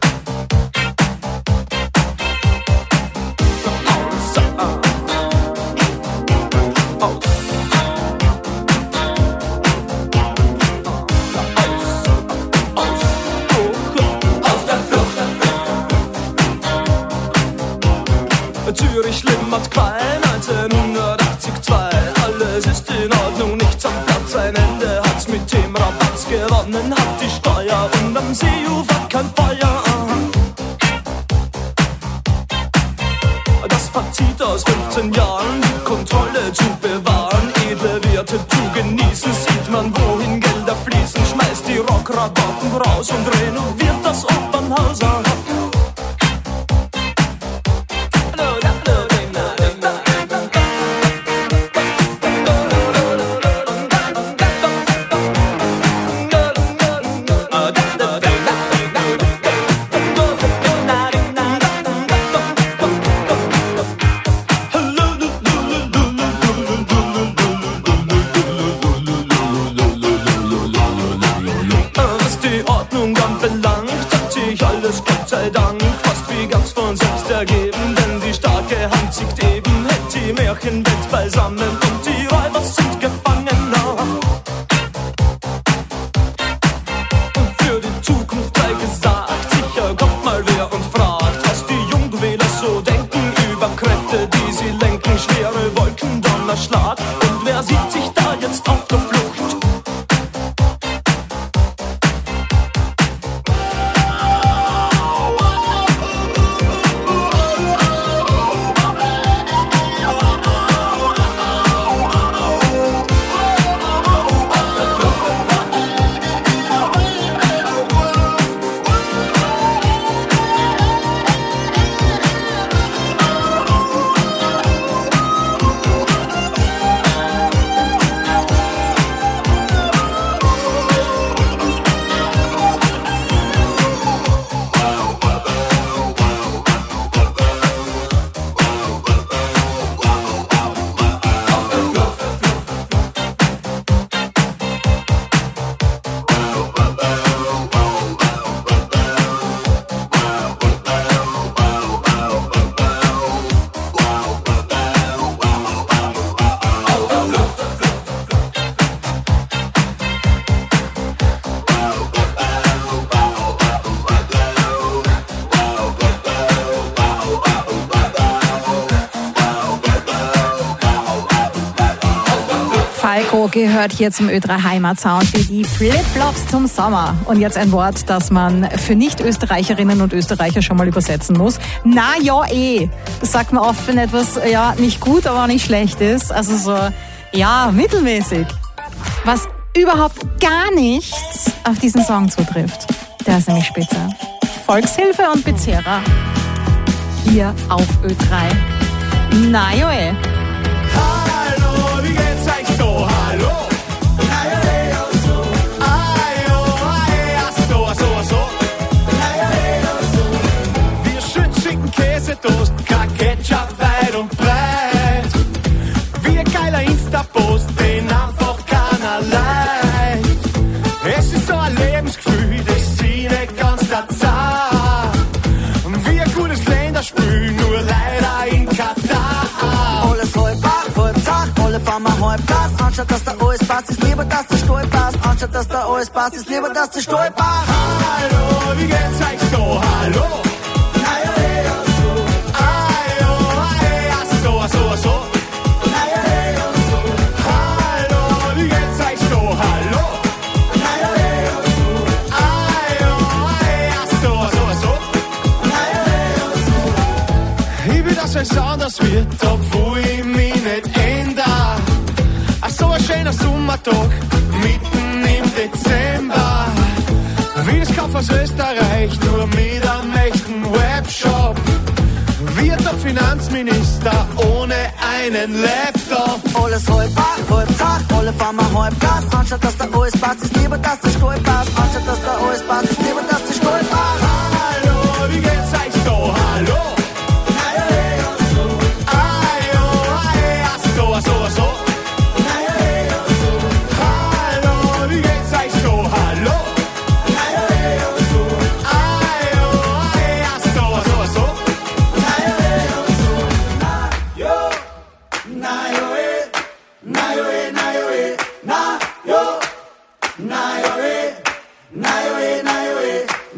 Auf der Flucht. Zürich schlimmert klein, neunzehnhundertachtzig-zwei. Alles ist in Ordnung, nichts am Platz. Ein Ende hat's mit dem Rabatz gewonnen, hat die Steuer und am Seeufer kein Feuer. Das Fazit aus fünfzehn Jahren, die Kontrolle zu bewahren, edle Werte zu genießen, sieht man, wohin Gelder fließen, schmeißt die Rockrabatten raus und renoviert das Opernhaus. sie ganz von selbst ergeben, denn die starke Hand siegt eben, hält die Märchenwelt beisammen und die Räuber sind gefangen. Und für die Zukunft sei gesagt, sicher kommt mal wer und fragt, was die Jungwähler so denken über Kräfte, die sie lenken, schwere Wolken, Donnerschlag. Und wer sieht sich da jetzt auf der Flucht? Falco gehört hier zum Ö drei Heimatsound wie die Flipflops zum Sommer. Und jetzt ein Wort, das man für Nicht-Österreicherinnen und Österreicher schon mal übersetzen muss. Na ja eh. Das sagt man oft, wenn etwas ja nicht gut, aber auch nicht schlecht ist. Also so, ja, mittelmäßig. Was überhaupt gar nichts auf diesen Song zutrifft. Der ist nämlich spitze. Volkshilfe und Bezehrer. Hier auf Ö drei. Na ja eh. Hallo, wie geht's euch so? Hallo? Wir schön schicken Käsetoast, kein Ketchup weit und breit. Wie ein geiler Insta-Post, den einfach keiner liked. Es ist so ein Lebensgefühl, das sie nicht ganz da zahlt. Wie ein gutes Länderspiel, nur leider in Katar. Alles halb acht, halb zart, alle fahren mal halb Gas. Anstatt dass da alles passt, ist lieber, dass du stolperst. Anstatt dass da alles passt, ist lieber, dass du stolperst. Hallo, wie geht's euch so? Hallo? Es anders wird, obwohl ich mich nicht ändere. Ach so ein schöner Sommertag, mitten im Dezember. Wie das Kauf aus Österreich, nur mit einem echten Webshop. Wird der Finanzminister ohne einen Laptop. Alles halb acht, halb zart, alle fahren mal halb Gas. Anstatt dass da alles passt, ist lieber, dass du stolperst. Anstatt dass da alles passt, ist lieber, dass du stolperst. Hallo, wie geht's euch so? Hallo? So, so. Hallo, wie geht's euch so? Hallo? So, so, so. Na yo, eh, na yo, eh, na yo, eh, na yo, na yo, eh, na yo, eh, na yo, eh,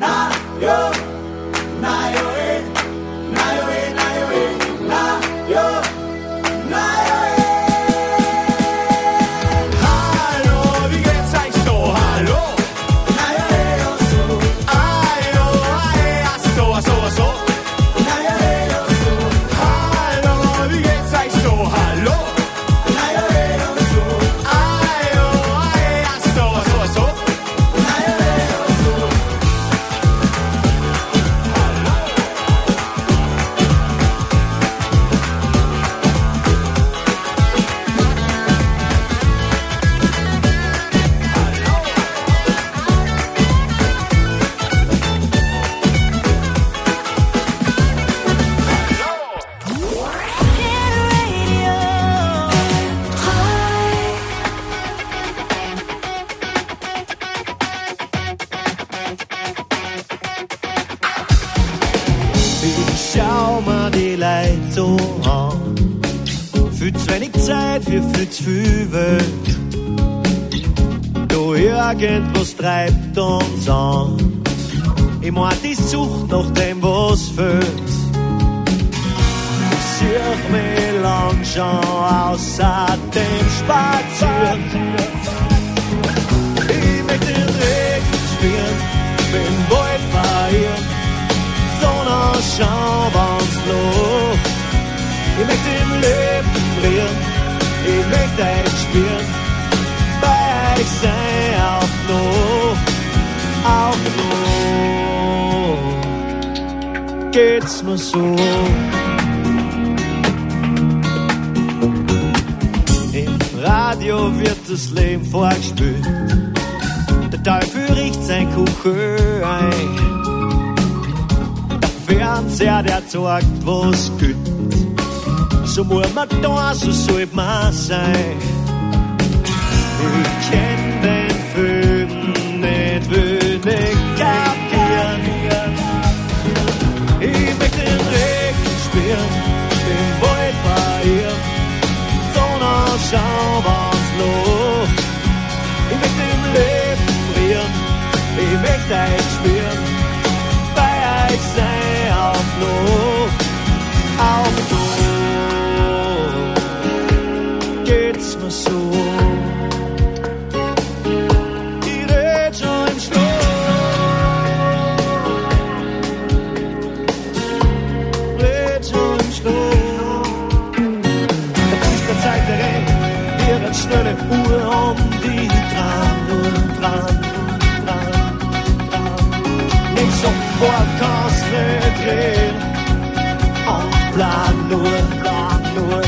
viel zu wenig Zeit für viel zu viel Welt. Da irgendwas treibt uns an. Ich mein, die Sucht nach dem, was fehlt. Ich such mich lang schon außer dem Spazieren. Ich möchte den Regen spüren, den Wald verirren, Sonne schauen, wann's Luft. Ich möchte im Leben frieren, ich möchte euch spüren, bei euch sein, auch noch, auch noch, geht's mir so. Im Radio wird das Leben vorgespielt, der Teufel riecht sein Kuchen ein. Der Fernseher, der zeigt, was gibt. So muss man da, so soll man sein. Ich kenn den Film nicht, will nicht kapieren. Ich möchte den Regen spüren, den Wald verirren, Sonne schauen, wann's Luft. Ich möchte im Leben frieren, ich möchte euch spüren, bei euch sein, auch noch, auch noch. Geht's mir so. Ich red schon im Schlaf, red schon im Schlaf. Der Fußball zeigt der Regen, hier hat schnelle Uhr um die dran und dran und dran, dran. Nicht sofort kannst nicht reden und plan nur, plan nur.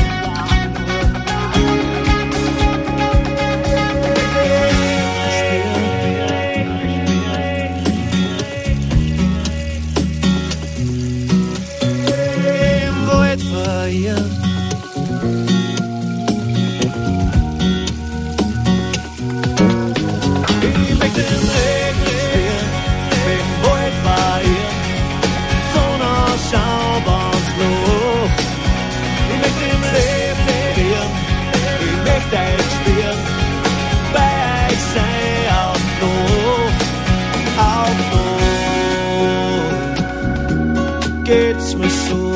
Geht's mir so.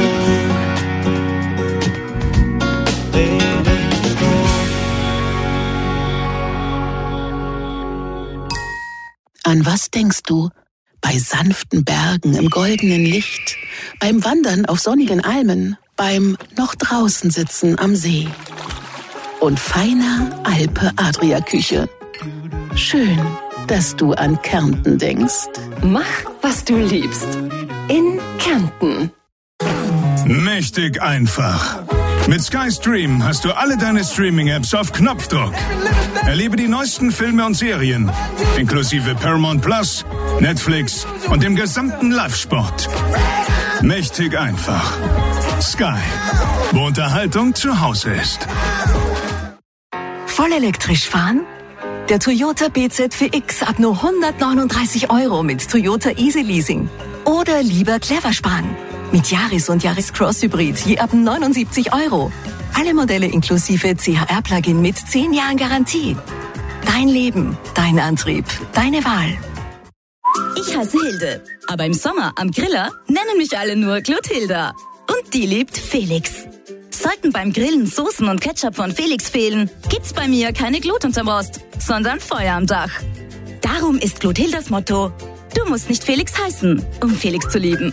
An was denkst du? Bei sanften Bergen im goldenen Licht, beim Wandern auf sonnigen Almen, beim noch draußen sitzen am See und feiner Alpe-Adria-Küche. Schön, dass du an Kärnten denkst. Mach, was du liebst. In Kärnten. Mächtig einfach. Mit Sky Stream hast du alle deine Streaming-Apps auf Knopfdruck. Erlebe die neuesten Filme und Serien, inklusive Paramount Plus, Netflix und dem gesamten Live-Sport. Mächtig einfach. Sky, wo Unterhaltung zu Hause ist. Voll elektrisch fahren? Der Toyota B Z vier X ab nur hundertneununddreißig Euro mit Toyota Easy Leasing. Oder lieber clever sparen. Mit Yaris und Yaris Cross Hybrid je ab neunundsiebzig Euro. Alle Modelle inklusive C H R-Plugin mit zehn Jahren Garantie. Dein Leben, dein Antrieb, deine Wahl. Ich heiße Hilde, aber im Sommer am Griller nennen mich alle nur Clotilda. Und die liebt Felix. Sollten beim Grillen Soßen und Ketchup von Felix fehlen, gibt's bei mir keine Glut unterm Rost, sondern Feuer am Dach. Darum ist Clotildas Motto: Du musst nicht Felix heißen, um Felix zu lieben.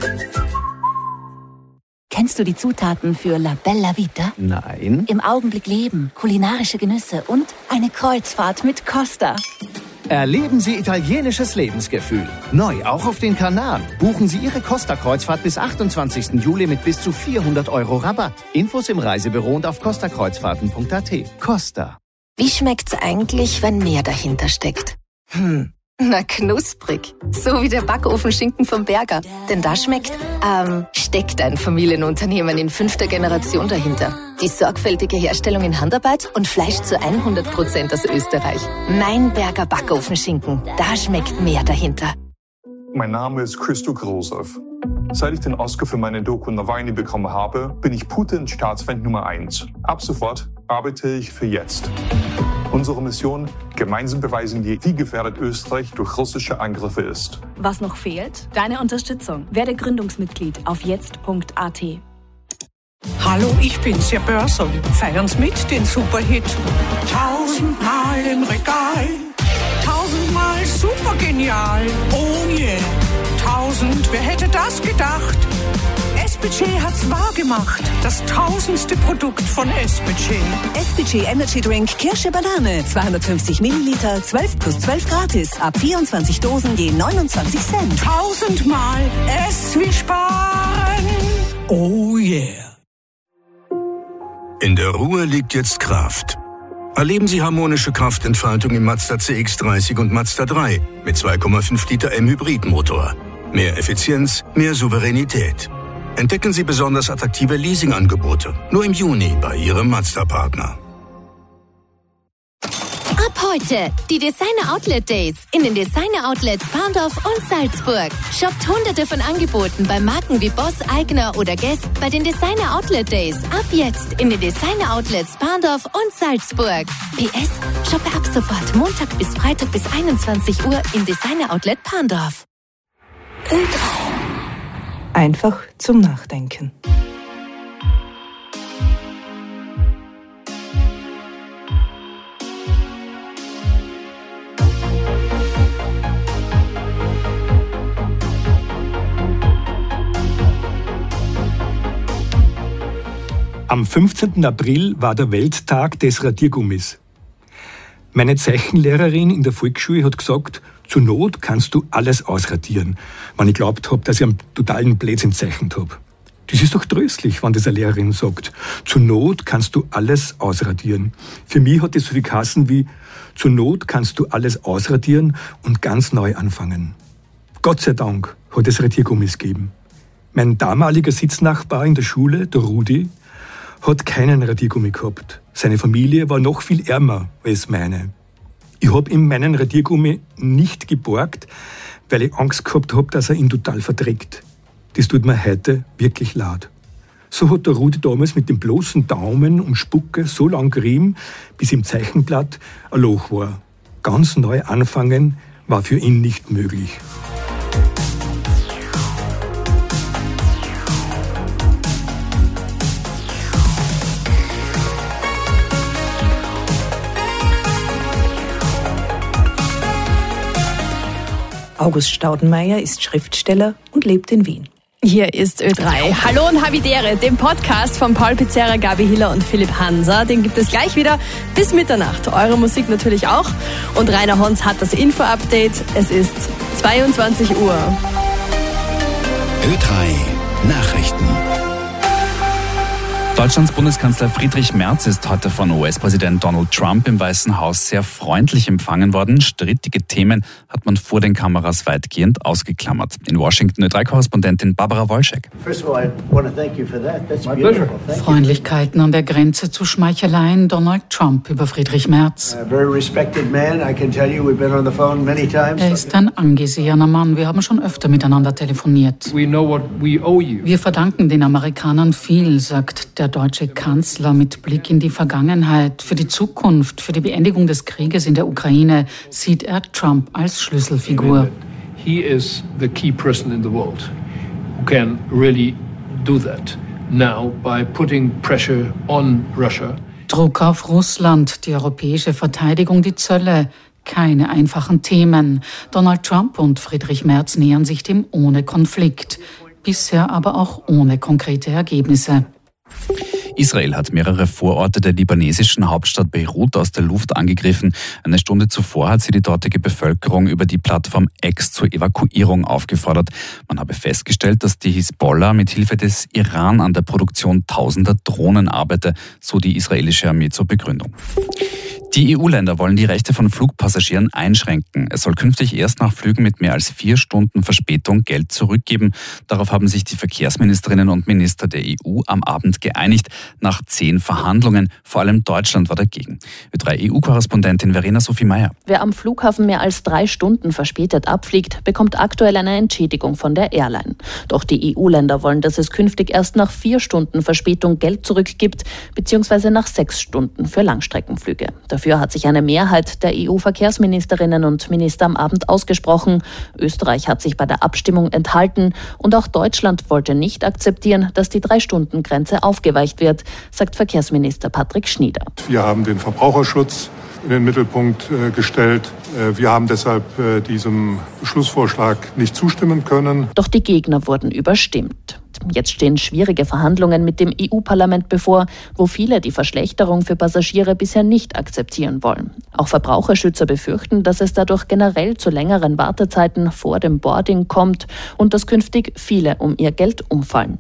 Kennst du die Zutaten für La Bella Vita? Nein. Im Augenblick leben, kulinarische Genüsse und eine Kreuzfahrt mit Costa. Erleben Sie italienisches Lebensgefühl. Neu auch auf den Kanaren. Buchen Sie Ihre Costa-Kreuzfahrt bis achtundzwanzigsten Juli mit bis zu vierhundert Euro Rabatt. Infos im Reisebüro und auf costa kreuzfahrten punkt a t. Costa. Wie schmeckt's eigentlich, wenn mehr dahinter steckt? Hm, na knusprig. So wie der Backofenschinken vom Berger. Denn da schmeckt, ähm, steckt ein Familienunternehmen in fünfter Generation dahinter. Die sorgfältige Herstellung in Handarbeit und Fleisch zu hundert Prozent aus Österreich. Mein Berger Backofenschinken. Da schmeckt mehr dahinter. Mein Name ist Christo Großhoff. Seit ich den Oscar für meine Doku Nawalny bekommen habe, bin ich Putins Staatsfeind Nummer eins. Ab sofort arbeite ich für Jetzt. Unsere Mission: gemeinsam beweisen wir, wie gefährdet Österreich durch russische Angriffe ist. Was noch fehlt? Deine Unterstützung. Werde Gründungsmitglied auf jetzt punkt a t. Hallo, ich bin's, Ihr Börsel. Feiern's mit, den Superhit. Tausendmal im Regal, tausendmal supergenial. Oh yeah, tausend, wer hätte das gedacht? S P C hat's wahr gemacht. Das tausendste Produkt von S P C. S P C Energy Drink Kirsche Banane. zweihundertfünfzig Milliliter, zwölf plus zwölf gratis. Ab vierundzwanzig Dosen je neunundzwanzig Cent. Tausendmal S wie sparen. Oh yeah. In der Ruhe liegt jetzt Kraft. Erleben Sie harmonische Kraftentfaltung im Mazda C X dreißig und Mazda drei mit zwei Komma fünf Liter M Hybridmotor. Mehr Effizienz, mehr Souveränität. Entdecken Sie besonders attraktive Leasingangebote. Nur im Juni bei Ihrem Mazda-Partner. Ab heute die Designer Outlet Days in den Designer Outlets Parndorf und Salzburg. Shoppt hunderte von Angeboten bei Marken wie Boss, Eigner oder Guess bei den Designer Outlet Days. Ab jetzt in den Designer Outlets Parndorf und Salzburg. P S. Shoppe ab sofort Montag bis Freitag bis einundzwanzig Uhr im Designer Outlet Parndorf. Ö drei. Einfach zum Nachdenken. Am fünfzehnten April war der Welttag des Radiergummis. Meine Zeichenlehrerin in der Volksschule hat gesagt, zur Not kannst du alles ausradieren, wenn ich glaubt habe, dass ich einen totalen Blödsinn zeichnet habe. Das ist doch tröstlich, wenn das eine Lehrerin sagt. Zur Not kannst du alles ausradieren. Für mich hat das so viel geheißen wie, zur Not kannst du alles ausradieren und ganz neu anfangen. Gott sei Dank hat es Radiergummis gegeben. Mein damaliger Sitznachbar in der Schule, der Rudi, hat keinen Radiergummi gehabt. Seine Familie war noch viel ärmer als meine. Ich habe ihm meinen Radiergummi nicht geborgt, weil ich Angst gehabt habe, dass er ihn total verdreckt. Das tut mir heute wirklich leid. So hat der Rudi damals mit dem bloßen Daumen und Spucke so lang gerieben, bis im Zeichenblatt ein Loch war. Ganz neu anfangen war für ihn nicht möglich. August Staudenmeier ist Schriftsteller und lebt in Wien. Hier ist Ö drei. Hallo und Havidere, dem Podcast von Paul Pizzerra, Gabi Hiller und Philipp Hanser. Den gibt es gleich wieder bis Mitternacht. Eure Musik natürlich auch. Und Rainer Hons hat das Info-Update. Es ist zweiundzwanzig Uhr. Ö drei Nachrichten. Deutschlands Bundeskanzler Friedrich Merz ist heute von U S-Präsident Donald Trump im Weißen Haus sehr freundlich empfangen worden. Strittige Themen hat man vor den Kameras weitgehend ausgeklammert. In Washington Ö drei Korrespondentin Barbara Wolschek. Freundlichkeiten an der Grenze zu Schmeicheleien Donald Trump über Friedrich Merz. Er ist ein angesehener Mann. Wir haben schon öfter miteinander telefoniert. Wir verdanken den Amerikanern viel, sagt der deutsche Kanzler mit Blick in die Vergangenheit. Für die Zukunft, für die Beendigung des Krieges in der Ukraine sieht er Trump als Schlüsselfigur. He is the key person in the world who can really do that now by putting pressure on Russia. Druck auf Russland, die europäische Verteidigung, die Zölle. Keine einfachen Themen. Donald Trump und Friedrich Merz nähern sich dem ohne Konflikt. Bisher aber auch ohne konkrete Ergebnisse. Israel hat mehrere Vororte der libanesischen Hauptstadt Beirut aus der Luft angegriffen. Eine Stunde zuvor hat sie die dortige Bevölkerung über die Plattform X zur Evakuierung aufgefordert. Man habe festgestellt, dass die Hisbollah mit Hilfe des Iran an der Produktion tausender Drohnen arbeite, so die israelische Armee zur Begründung. Die E U-Länder wollen die Rechte von Flugpassagieren einschränken. Es soll künftig erst nach Flügen mit mehr als vier Stunden Verspätung Geld zurückgeben. Darauf haben sich die Verkehrsministerinnen und Minister der E U am Abend geeinigt, nach zehn Verhandlungen. Vor allem Deutschland war dagegen. Ö drei E U-Korrespondentin Verena Sophie Meyer. Wer am Flughafen mehr als drei Stunden verspätet abfliegt, bekommt aktuell eine Entschädigung von der Airline. Doch die E U-Länder wollen, dass es künftig erst nach vier Stunden Verspätung Geld zurückgibt, beziehungsweise nach sechs Stunden für Langstreckenflüge. Dafür hat sich eine Mehrheit der E U-Verkehrsministerinnen und Minister am Abend ausgesprochen. Österreich hat sich bei der Abstimmung enthalten und auch Deutschland wollte nicht akzeptieren, dass die Drei-Stunden-Grenze aufgeweicht wird, sagt Verkehrsminister Patrick Schnieder. Wir haben den Verbraucherschutz in den Mittelpunkt äh, gestellt. Äh, wir haben deshalb äh, diesem Beschlussvorschlag nicht zustimmen können. Doch die Gegner wurden überstimmt. Jetzt stehen schwierige Verhandlungen mit dem E U-Parlament bevor, wo viele die Verschlechterung für Passagiere bisher nicht akzeptieren wollen. Auch Verbraucherschützer befürchten, dass es dadurch generell zu längeren Wartezeiten vor dem Boarding kommt und dass künftig viele um ihr Geld umfallen.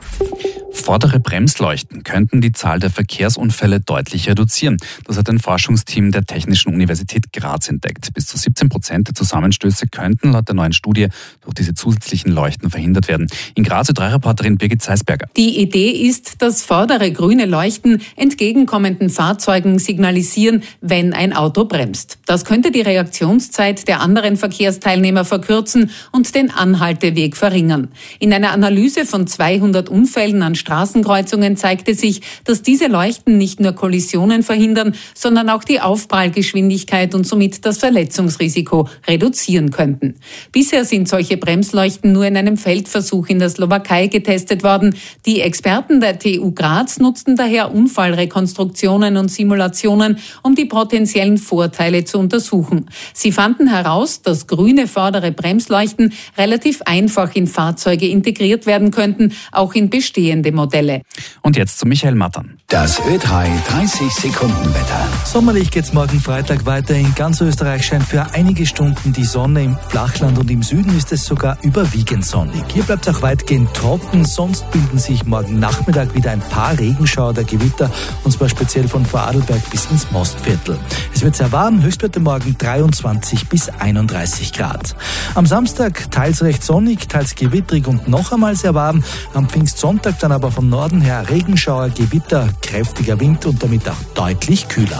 Vordere Bremsleuchten könnten die Zahl der Verkehrsunfälle deutlich reduzieren. Das hat ein Forschungsteam der Technischen Universität Graz entdeckt. Bis zu siebzehn Prozent der Zusammenstöße könnten laut der neuen Studie durch diese zusätzlichen Leuchten verhindert werden. In Graz Ö drei Reporterin Birgit Zeisberger. Die Idee ist, dass vordere grüne Leuchten entgegenkommenden Fahrzeugen signalisieren, wenn ein Auto bremst. Das könnte die Reaktionszeit der anderen Verkehrsteilnehmer verkürzen und den Anhalteweg verringern. In einer Analyse von zweihundert Unfällen an Straßenkreuzungen zeigte sich, dass diese Leuchten nicht nur Kollisionen verhindern, sondern auch die Aufprallgeschwindigkeit und somit das Verletzungsrisiko reduzieren könnten. Bisher sind solche Bremsleuchten nur in einem Feldversuch in der Slowakei getestet worden. Die Experten der T U Graz nutzten daher Unfallrekonstruktionen und Simulationen, um die potenziellen Vorteile zu untersuchen. Sie fanden heraus, dass grüne vordere Bremsleuchten relativ einfach in Fahrzeuge integriert werden könnten, auch in bestehende Modelle. Und jetzt zu Michael Mattern. Das Ö drei dreißig Sekunden Wetter. Sommerlich geht's morgen Freitag weiter. In ganz Österreich scheint für einige Stunden die Sonne. Im Flachland und im Süden ist es sogar überwiegend sonnig. Hier bleibt es auch weitgehend trocken. Sonst bilden sich morgen Nachmittag wieder ein paar Regenschauer oder Gewitter, und zwar speziell von Vorarlberg bis ins Mostviertel. Es wird sehr warm, Höchstwerte morgen dreiundzwanzig bis einunddreißig Grad. Am Samstag teils recht sonnig, teils gewittrig und noch einmal sehr warm. Am Pfingstsonntag dann aber von Norden her Regenschauer, Gewitter, kräftiger Wind und damit auch deutlich kühler.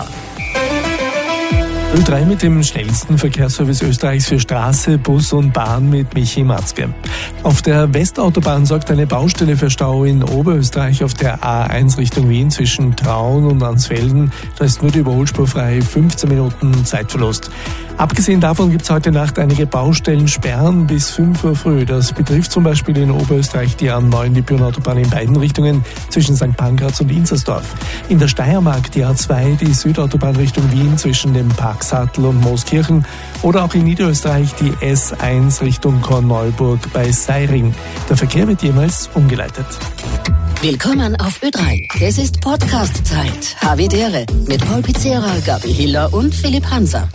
Ö drei mit dem schnellsten Verkehrsservice Österreichs für Straße, Bus und Bahn mit Michi Matzke. Auf der Westautobahn sorgt eine Baustelle für Stau in Oberösterreich auf der A eins Richtung Wien zwischen Traun und Ansfelden. Da ist nur die Überholspur frei, fünfzehn Minuten Zeitverlust. Abgesehen davon gibt es heute Nacht einige Baustellensperren bis fünf Uhr früh. Das betrifft zum Beispiel in Oberösterreich die A neun, die Bürenautobahn in beiden Richtungen zwischen Sankt Pankraz und Inzersdorf. In der Steiermark die A zwei, die Südautobahn Richtung Wien zwischen dem Parksattel und Mooskirchen. Oder auch in Niederösterreich die S eins Richtung Korneuburg bei Seiring. Der Verkehr wird jemals umgeleitet. Willkommen auf Ö drei. Es ist Podcast-Zeit. Havidere mit Paul Pizzera, Gabi Hiller und Philipp Hanser.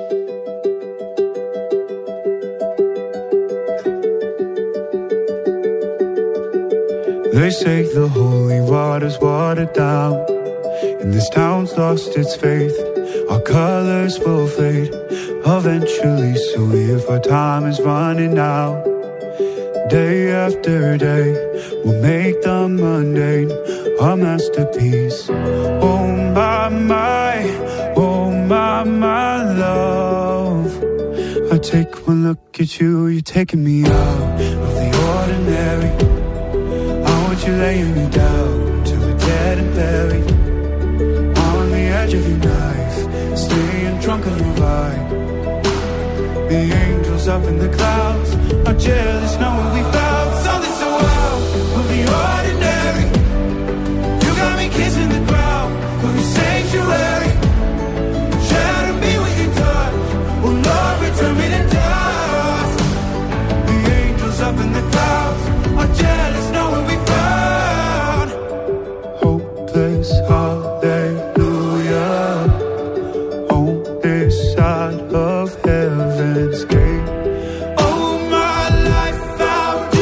They say the holy water's watered down, and this town's lost its faith. Our colors will fade eventually, so if our time is running out, day after day, we'll make the mundane our masterpiece. Oh my, my, oh my, my love. I take one look at you, you're taking me out of the ordinary. You're laying me down to the dead and buried on the edge of your knife, staying drunk on your vibe. The angels up in the clouds are jealous knowing we found something so out of the ordinary. You got me kissing the ground of your sanctuary. Shadow me with your touch, oh Lord, return me to dust. The angels up in the clouds are jealous knowing we found hallelujah on this side of heaven's gate. Oh, my life found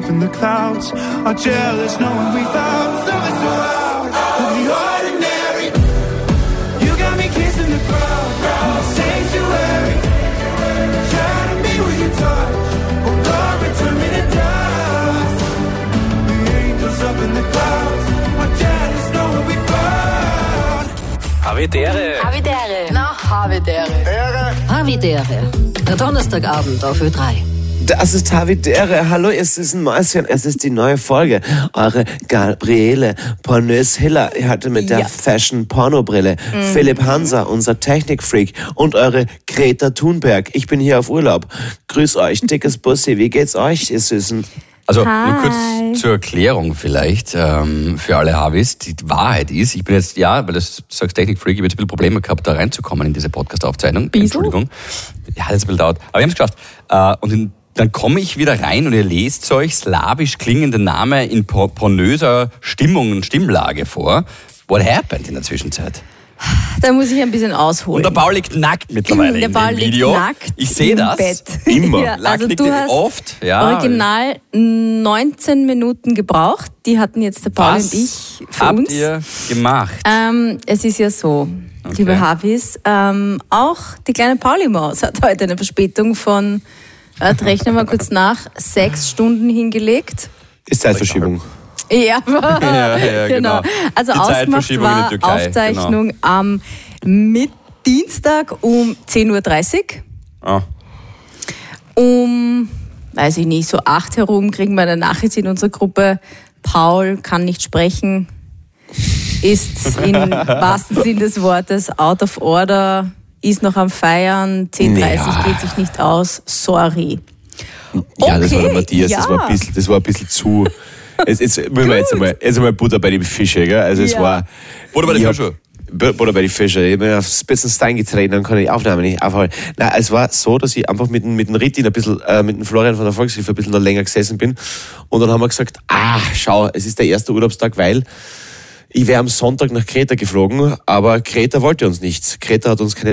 up in the clouds are jealous knowing we found something so out of the ordinary. You got me kissing the ground in the sanctuary, trying to be with your touch, oh Lord, return me to dust. The angels up in the clouds are jealous knowing we found. Havidere. Havidere. Na, Havidere. Havidere. Der Donnerstagabend auf Ö drei. Das ist Havidere. Hallo, es ist ein Mäuschen. Es ist die neue Folge. Eure Gabriele Pornös-Hiller hatte mit der ja. Fashion-Porno-Brille. Mhm. Philipp Hanser, unser Technikfreak. Und eure Greta Thunberg. Ich bin hier auf Urlaub. Grüß euch, dickes Bussi. Wie geht's euch, ihr Süßen? Also Hi. nur kurz zur Erklärung vielleicht ähm, für alle Havis. Die Wahrheit ist, ich bin jetzt, ja, weil du sagst Technikfreak, ich habe jetzt ein bisschen Probleme gehabt, da reinzukommen in diese Podcast-Aufzeichnung. Entschuldigung. Ja, das ist ein bisschen dauert. Aber wir haben es geschafft. Äh, und in, dann komme ich wieder rein und ihr lest solch slawisch klingende Namen in pornöser Stimmung und Stimmlage vor. What happened in der Zwischenzeit? Da muss ich ein bisschen ausholen. Und der Paul liegt nackt mittlerweile der in Paul dem Video. Liegt nackt ich sehe das. Bett. Immer. Ja, Nackt also liegt du hast oft. Ja. original neunzehn Minuten gebraucht. Die hatten jetzt der Paul Was und ich für habt uns. ihr gemacht? Ähm, es ist ja so, Okay. liebe Havis, ähm, auch die kleine Pauli-Maus hat heute eine Verspätung von, äh, rechnen wir mal kurz nach, sechs Stunden hingelegt. Ist Zeitverschiebung. Ja, ja, ja, genau. genau. Also Die ausgemacht Zeitverschiebung in war die Türkei, Aufzeichnung genau. am mit Dienstag um zehn Uhr dreißig. Ah. Um, weiß ich nicht, so acht herum kriegen wir eine Nachricht in unserer Gruppe, Paul kann nicht sprechen, ist im wahrsten Sinn des Wortes out of order, ist noch am Feiern, zehn Uhr dreißig ja. geht sich nicht aus, sorry. Ja, okay, das war der Matthias, ja. das war ein bisschen, das war ein bisschen zu... Es, jetzt, jetzt, einmal, jetzt einmal Butter bei den Fischen, gell? Also es Ja. war... Butter bei den Fischen? Butter bei den Fischen. Ich bin aufs bisschen Stein getreten, dann kann ich die Aufnahme nicht aufhalten. Nein, es war so, dass ich einfach mit, dem- mit dem Ritin ein bisschen, äh, mit dem Florian von der Volkshilfe ein bisschen da länger gesessen bin. Und dann haben wir gesagt, ah, schau, es ist der erste Urlaubstag, weil ich wäre am Sonntag nach Kreta geflogen, aber Kreta wollte uns nichts. Kreta hat uns keine